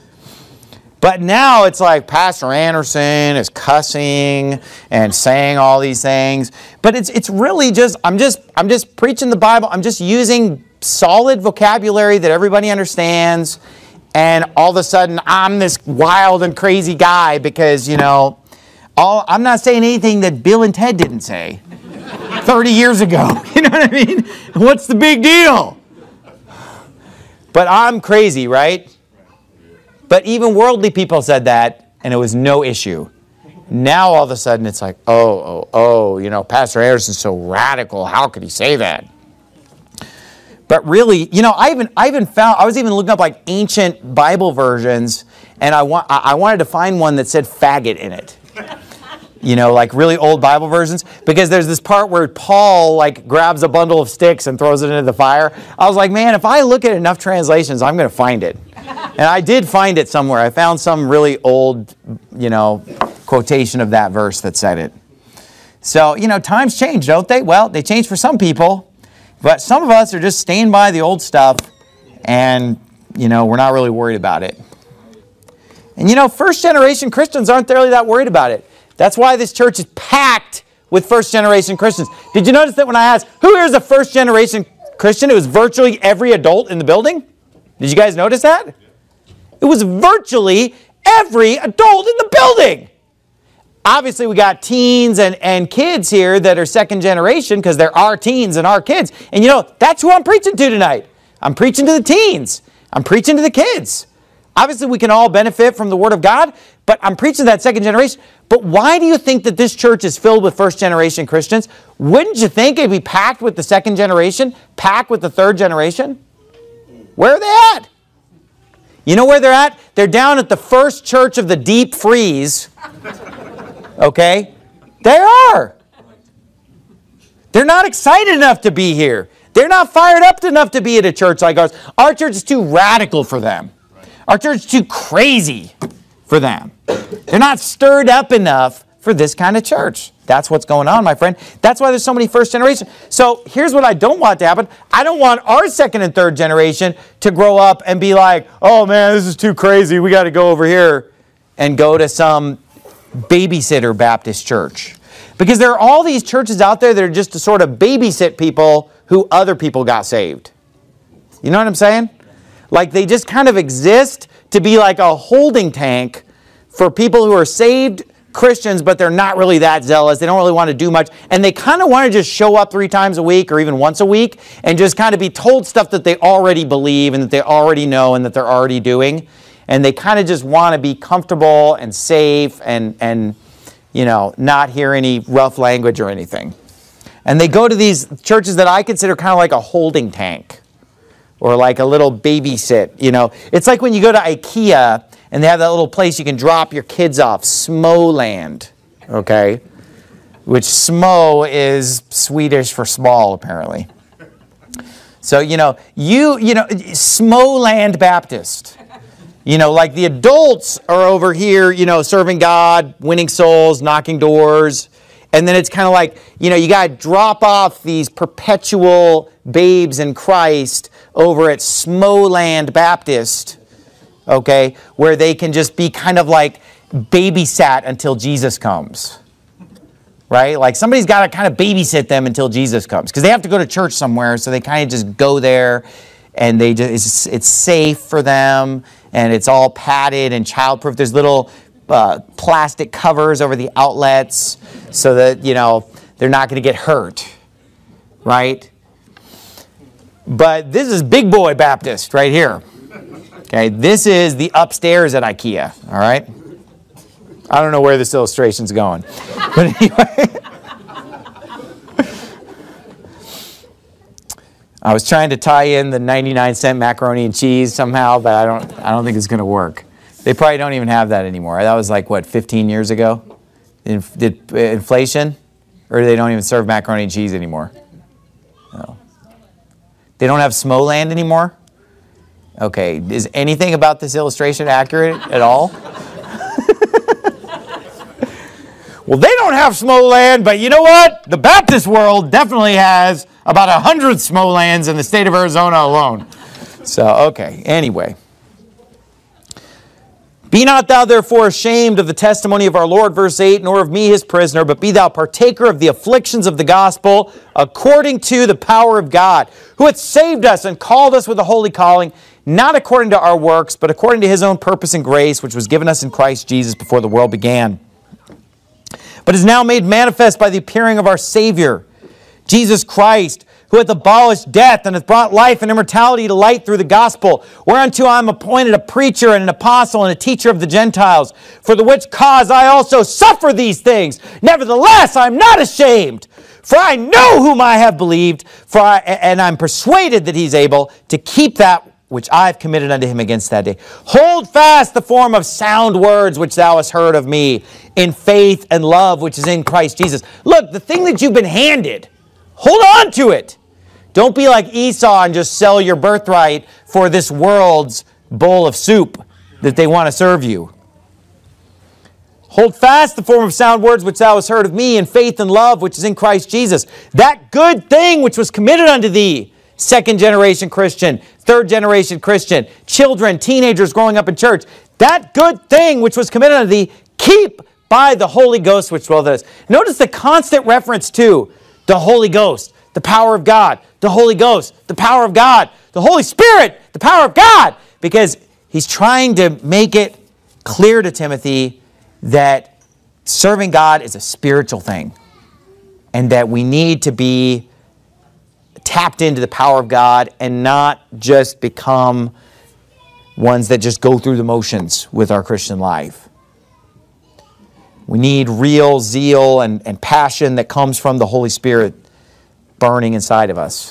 But now it's like Pastor Anderson is cussing and saying all these things. But it's it's really just I'm just I'm just preaching the Bible. I'm just using solid vocabulary that everybody understands. And all of a sudden I'm this wild and crazy guy because, you know, all I'm not saying anything that Bill and Ted didn't say thirty years ago. You know what I mean? What's the big deal? But I'm crazy, right? But even worldly people said that, and it was no issue. Now all of a sudden it's like, oh, oh, oh, you know, Pastor Anderson's so radical. How could he say that? But really, you know, I even I even found I was even looking up like ancient Bible versions, and I want I wanted to find one that said faggot in it. You know, like really old Bible versions, because there's this part where Paul like grabs a bundle of sticks and throws it into the fire. I was like, man, if I look at enough translations, I'm going to find it. And I did find it somewhere. I found some really old, you know, quotation of that verse that said it. So, you know, times change, don't they? Well, they change for some people, but some of us are just staying by the old stuff, and, you know, we're not really worried about it. And, you know, first generation Christians aren't really that worried about it. That's why this church is packed with first-generation Christians. Did you notice that when I asked, who here is a first-generation Christian, it was virtually every adult in the building? Did you guys notice that? It was virtually every adult in the building. Obviously, we got teens and, and kids here that are second generation because there are teens and our kids. And you know, that's who I'm preaching to tonight. I'm preaching to the teens. I'm preaching to the kids. Obviously, we can all benefit from the Word of God, but I'm preaching to that second generation. But why do you think that this church is filled with first-generation Christians? Wouldn't you think it'd be packed with the second generation, packed with the third generation? Where are they at? You know where they're at? They're down at the First Church of the Deep Freeze. Okay? They are. They're not excited enough to be here. They're not fired up enough to be at a church like ours. Our church is too radical for them. Our church is too crazy for them. They're not stirred up enough for this kind of church. That's what's going on, my friend. That's why there's so many first generation. So here's what I don't want to happen. I don't want our second and third generation to grow up and be like, oh man, this is too crazy. We got to go over here and go to some babysitter Baptist church. Because there are all these churches out there that are just to sort of babysit people who other people got saved. You know what I'm saying? Like they just kind of exist to be like a holding tank for people who are saved Christians, but they're not really that zealous. They don't really want to do much. And they kind of want to just show up three times a week or even once a week and just kind of be told stuff that they already believe and that they already know and that they're already doing. And they kind of just want to be comfortable and safe and, and, you know, not hear any rough language or anything. And they go to these churches that I consider kind of like a holding tank or like a little babysit, you know. It's like when you go to IKEA and they have that little place you can drop your kids off, Smoland, okay? Which Smo is Swedish for small, apparently. So, you know, you, you know, Smoland Baptist. You know, like the adults are over here, you know, serving God, winning souls, knocking doors. And then it's kind of like, you know, you got to drop off these perpetual babes in Christ over at Smoland Baptist, okay, where they can just be kind of like babysat until Jesus comes, right? Like somebody's got to kind of babysit them until Jesus comes because they have to go to church somewhere, so they kind of just go there and they just it's, it's safe for them and it's all padded and childproof. There's little uh, plastic covers over the outlets so that, you know, they're not going to get hurt, right? But this is Big Boy Baptist right here. Okay, this is the upstairs at IKEA, all right? I don't know where this illustration's going. But anyway. I was trying to tie in the ninety-nine cent macaroni and cheese somehow, but I don't I don't think it's going to work. They probably don't even have that anymore. That was like, what, fifteen years ago? Did inflation? Or they don't even serve macaroni and cheese anymore? No. They don't have Smoland anymore? Okay, is anything about this illustration accurate at all? Well, they don't have S M O land, but you know what? The Baptist world definitely has about a hundred S M O lands in the state of Arizona alone. So, okay, anyway. Be not thou therefore ashamed of the testimony of our Lord, verse eight, nor of me his prisoner, but be thou partaker of the afflictions of the gospel, according to the power of God, who hath saved us and called us with a holy calling, not according to our works, but according to his own purpose and grace, which was given us in Christ Jesus before the world began. But is now made manifest by the appearing of our Savior, Jesus Christ, who hath abolished death and hath brought life and immortality to light through the gospel, whereunto I am appointed a preacher and an apostle and a teacher of the Gentiles, for the which cause I also suffer these things. Nevertheless, I am not ashamed, for I know whom I have believed, for I, and I am persuaded that he is able to keep that which I have committed unto him against that day. Hold fast the form of sound words which thou hast heard of me, in faith and love which is in Christ Jesus. Look, the thing that you've been handed, hold on to it. Don't be like Esau and just sell your birthright for this world's bowl of soup that they want to serve you. Hold fast the form of sound words which thou hast heard of me in faith and love which is in Christ Jesus. That good thing which was committed unto thee, second generation Christian, third generation Christian, children, teenagers growing up in church, that good thing which was committed unto thee, keep by the Holy Ghost which dwelleth in us. Notice the constant reference to the Holy Ghost, the power of God, the Holy Ghost, the power of God, the Holy Spirit, the power of God, because he's trying to make it clear to Timothy that serving God is a spiritual thing and that we need to be tapped into the power of God and not just become ones that just go through the motions with our Christian life. We need real zeal and, and passion that comes from the Holy Spirit burning inside of us.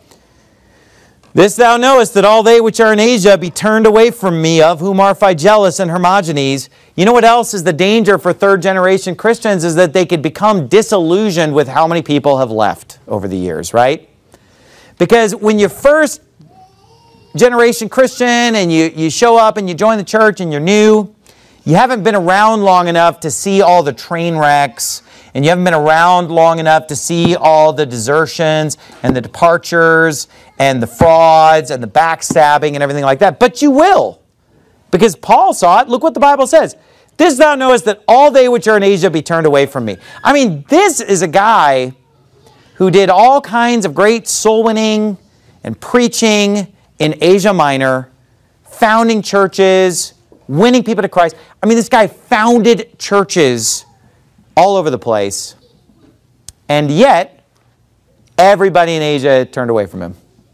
This thou knowest, that all they which are in Asia be turned away from me, of whom are Phygelus and Hermogenes. You know what else is the danger for third generation Christians is that they could become disillusioned with how many people have left over the years, right? Because when you're first generation Christian and you, you show up and you join the church and you're new, you haven't been around long enough to see all the train wrecks, and you haven't been around long enough to see all the desertions and the departures and the frauds and the backstabbing and everything like that. But you will, because Paul saw it. Look what the Bible says. This thou knowest, that all they which are in Asia be turned away from me. I mean, this is a guy who did all kinds of great soul winning and preaching in Asia Minor, founding churches, winning people to Christ. I mean, this guy founded churches all over the place, and yet everybody in Asia turned away from him.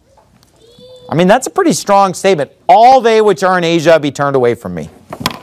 I mean, that's a pretty strong statement. All they which are in Asia be turned away from me.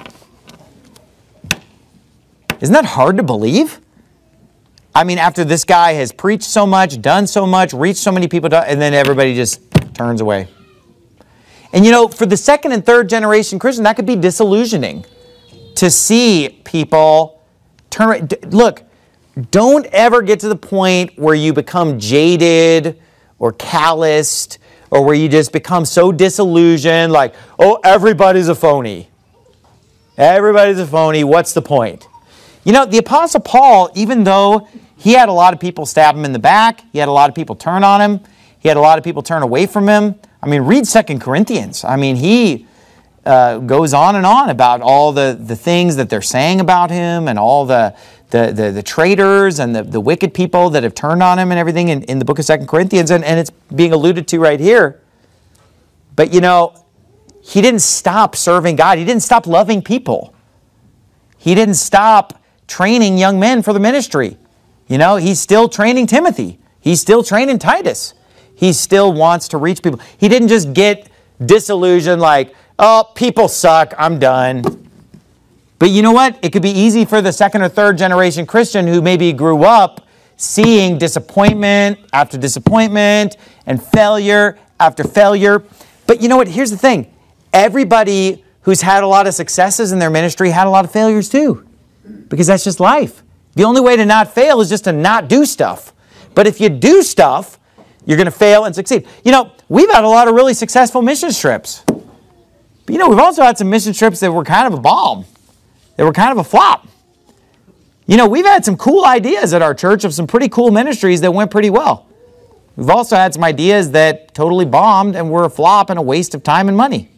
Isn't that hard to believe? I mean, after this guy has preached so much, done so much, reached so many people, and then everybody just turns away. And you know, for the second and third generation Christian, that could be disillusioning to see people turn. Look, don't ever get to the point where you become jaded or calloused or where you just become so disillusioned, like, oh, everybody's a phony. Everybody's a phony. What's the point? You know, the Apostle Paul, even though he had a lot of people stab him in the back, he had a lot of people turn on him, he had a lot of people turn away from him. I mean, read Second Corinthians. I mean, he uh, goes on and on about all the, the things that they're saying about him and all the the the, the traitors and the, the wicked people that have turned on him and everything in, in the book of Second Corinthians, and, and it's being alluded to right here. But, you know, he didn't stop serving God. He didn't stop loving people. He didn't stop training young men for the ministry. You know, he's still training Timothy. He's still training Titus. He still wants to reach people. He didn't just get disillusioned like, oh, people suck, I'm done. But you know what? It could be easy for the second or third generation Christian who maybe grew up seeing disappointment after disappointment and failure after failure. But you know what? Here's the thing. Everybody who's had a lot of successes in their ministry had a lot of failures too. Because that's just life. The only way to not fail is just to not do stuff. But if you do stuff, you're going to fail and succeed. You know, we've had a lot of really successful mission trips. But you know, we've also had some mission trips that were kind of a bomb. They were kind of a flop. You know, we've had some cool ideas at our church of some pretty cool ministries that went pretty well. We've also had some ideas that totally bombed and were a flop and a waste of time and money.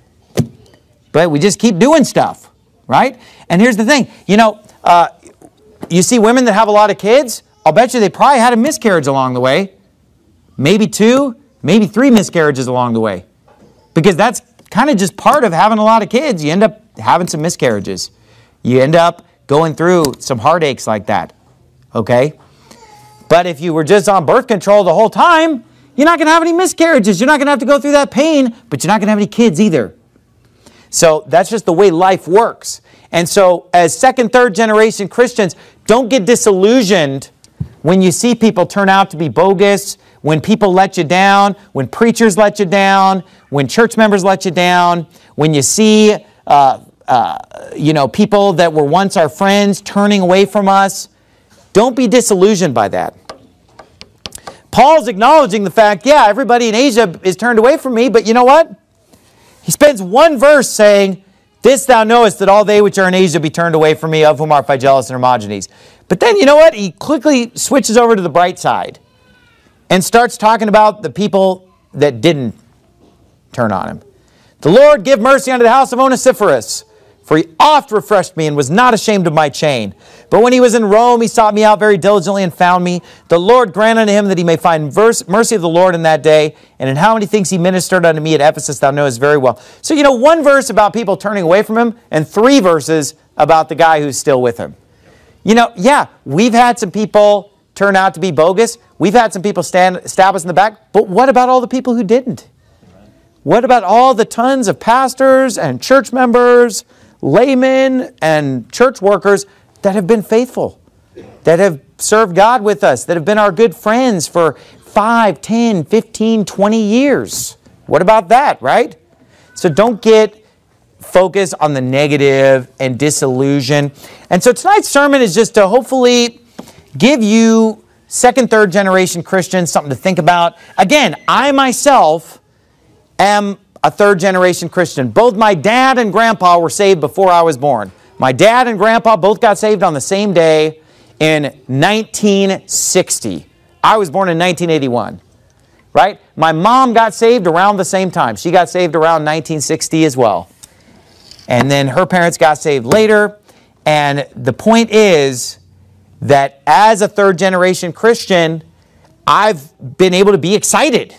But we just keep doing stuff, right? And here's the thing. You know, uh, you see women that have a lot of kids, I'll bet you they probably had a miscarriage along the way. Maybe two, maybe three miscarriages along the way. Because that's kind of just part of having a lot of kids. You end up having some miscarriages. You end up going through some heartaches like that, okay? But if you were just on birth control the whole time, you're not going to have any miscarriages. You're not going to have to go through that pain, but you're not going to have any kids either. So that's just the way life works. And so as second, third generation Christians, don't get disillusioned when you see people turn out to be bogus, when people let you down, when preachers let you down, when church members let you down, when you see uh, uh, you know, people that were once our friends turning away from us. Don't be disillusioned by that. Paul's acknowledging the fact, yeah, everybody in Asia is turned away from me, but you know what? He spends one verse saying, this thou knowest, that all they which are in Asia be turned away from me, of whom are Phygellus and Hermogenes. But then, you know what? He quickly switches over to the bright side and starts talking about the people that didn't turn on him. The Lord give mercy unto the house of Onesiphorus, for he oft refreshed me and was not ashamed of my chain. But when he was in Rome, he sought me out very diligently and found me. The Lord grant unto him that he may find verse, mercy of the Lord in that day. And in how many things he ministered unto me at Ephesus, thou knowest very well. So, you know, one verse about people turning away from him and three verses about the guy who's still with him. You know, yeah, we've had some people turn out to be bogus. We've had some people stand, stab us in the back. But what about all the people who didn't? What about all the tons of pastors and church members, laymen and church workers that have been faithful, that have served God with us, that have been our good friends for five, ten, fifteen, twenty years? What about that, right? So don't get focused on the negative and disillusion. And so tonight's sermon is just to hopefully give you second, third generation Christians something to think about. Again, I myself am a third generation Christian. Both my dad and grandpa were saved before I was born. My dad and grandpa both got saved on the same day in nineteen sixty. I was born in nineteen eighty-one, right? My mom got saved around the same time. She got saved around nineteen sixty as well. And then her parents got saved later. And the point is that as a third generation Christian, I've been able to be excited.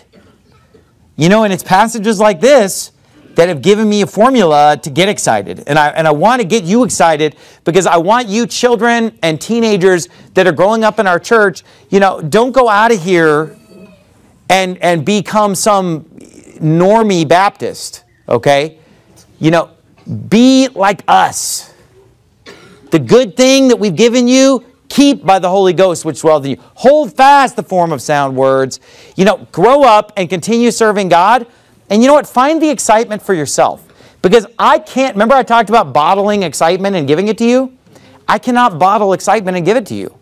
You know, and it's passages like this that have given me a formula to get excited. And I, and I want to get you excited because I want you children and teenagers that are growing up in our church, you know, don't go out of here and, and become some normie Baptist, okay? You know, be like us. The good thing that we've given you, keep by the Holy Ghost which dwelleth in you. Hold fast the form of sound words. You know, grow up and continue serving God. And you know what? Find the excitement for yourself. Because I can't, remember I talked about bottling excitement and giving it to you? I cannot bottle excitement and give it to you.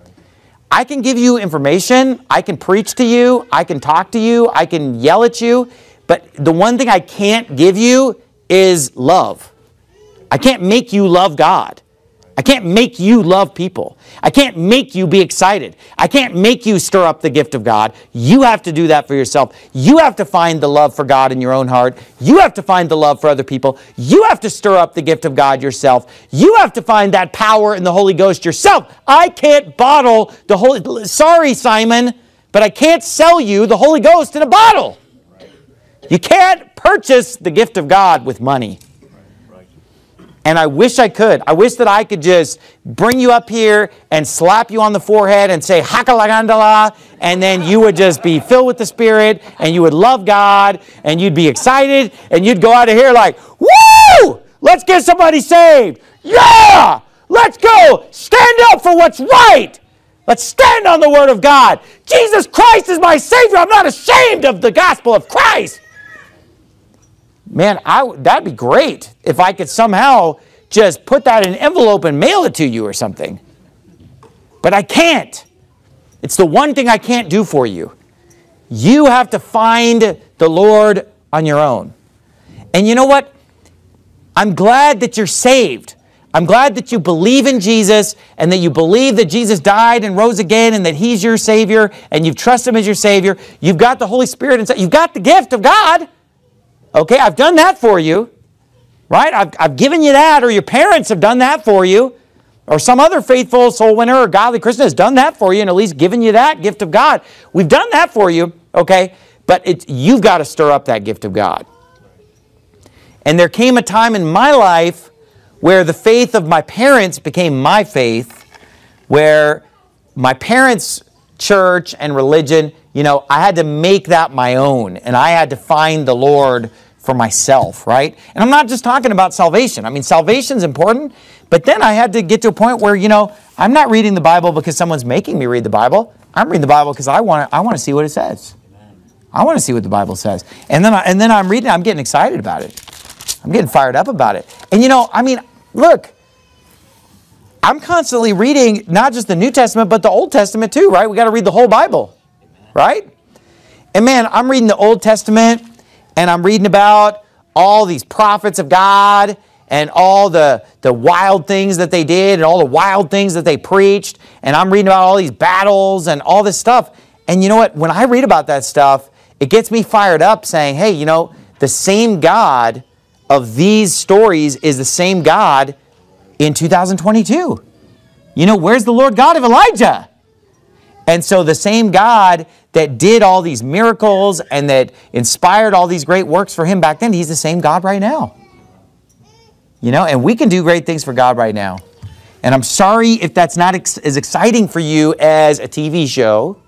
I can give you information. I can preach to you. I can talk to you. I can yell at you. But the one thing I can't give you is love. I can't make you love God. I can't make you love people. I can't make you be excited. I can't make you stir up the gift of God. You have to do that for yourself. You have to find the love for God in your own heart. You have to find the love for other people. You have to stir up the gift of God yourself. You have to find that power in the Holy Ghost yourself. I can't bottle the Holy... Sorry, Simon, but I can't sell you the Holy Ghost in a bottle. You can't purchase the gift of God with money. And I wish I could. I wish that I could just bring you up here and slap you on the forehead and say, Hakalagandala, and then you would just be filled with the Spirit, and you would love God, and you'd be excited, and you'd go out of here like, woo! Let's get somebody saved. Yeah! Let's go! Stand up for what's right! Let's stand on the Word of God. Jesus Christ is my Savior. I'm not ashamed of the gospel of Christ. Man, I, that'd be great if I could somehow just put that in an envelope and mail it to you or something. But I can't. It's the one thing I can't do for you. You have to find the Lord on your own. And you know what? I'm glad that you're saved. I'm glad that you believe in Jesus and that you believe that Jesus died and rose again and that He's your Savior and you've trusted Him as your Savior. You've got the Holy Spirit inside. You've got the gift of God. Okay, I've done that for you. Right? I've, I've given you that, or your parents have done that for you, or some other faithful soul winner or godly Christian has done that for you and at least given you that gift of God. We've done that for you, okay? But it's, you've got to stir up that gift of God. And there came a time in my life where the faith of my parents became my faith, where my parents' church and religion, you know, I had to make that my own, and I had to find the Lord for myself, right? And I'm not just talking about salvation. I mean, salvation's important, but then I had to get to a point where, you know, I'm not reading the Bible because someone's making me read the Bible. I'm reading the Bible because I want to I want to see what it says. I want to see what the Bible says. And then I, and then I'm reading, I'm getting excited about it. I'm getting fired up about it. And you know, I mean, look, I'm constantly reading not just the New Testament, but the Old Testament too, right? We got to read the whole Bible, right? And man, I'm reading the Old Testament and I'm reading about all these prophets of God and all the, the wild things that they did and all the wild things that they preached. And I'm reading about all these battles and all this stuff. And you know what? When I read about that stuff, it gets me fired up saying, hey, you know, the same God of these stories is the same God in two thousand twenty-two. You know, where's the Lord God of Elijah? And so the same God that did all these miracles and that inspired all these great works for Him back then, He's the same God right now. You know, and we can do great things for God right now. And I'm sorry if that's not ex- as exciting for you as a T V show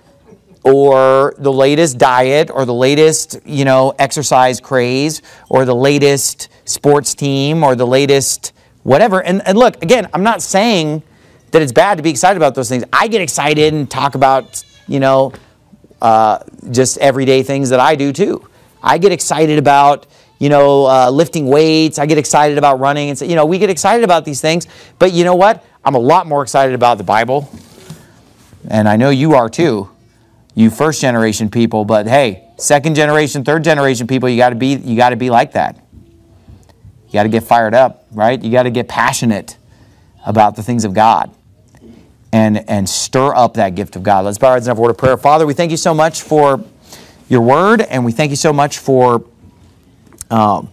or the latest diet or the latest, you know, exercise craze or the latest sports team or the latest whatever. And, and look, again, I'm not saying that it's bad to be excited about those things. I get excited and talk about, you know, uh, just everyday things that I do too. I get excited about, you know, uh, lifting weights. I get excited about running. And so, you know, we get excited about these things. But you know what? I'm a lot more excited about the Bible. And I know you are too. You first generation people, but hey, second generation, third generation people, you got to be you got to be like that. You got to get fired up, right? You got to get passionate about the things of God and and stir up that gift of God. Let's bow our heads and have a word of prayer. Father, we thank you so much for your word, and we thank you so much for, um,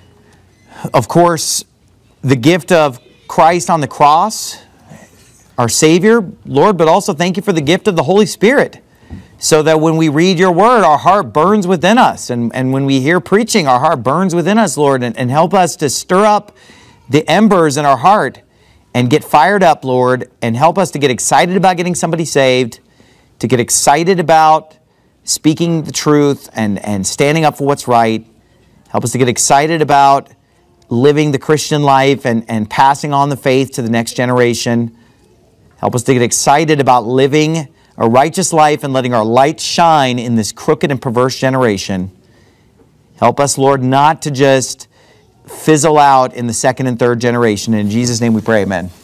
of course, the gift of Christ on the cross, our Savior, Lord, but also thank you for the gift of the Holy Spirit. So that when we read your word, our heart burns within us. And, and when we hear preaching, our heart burns within us, Lord. And, and help us to stir up the embers in our heart and get fired up, Lord. And help us to get excited about getting somebody saved, to get excited about speaking the truth and, and standing up for what's right. Help us to get excited about living the Christian life and, and passing on the faith to the next generation. Help us to get excited about living a righteous life and letting our light shine in this crooked and perverse generation. Help us, Lord, not to just fizzle out in the second and third generation. In Jesus' name we pray, amen.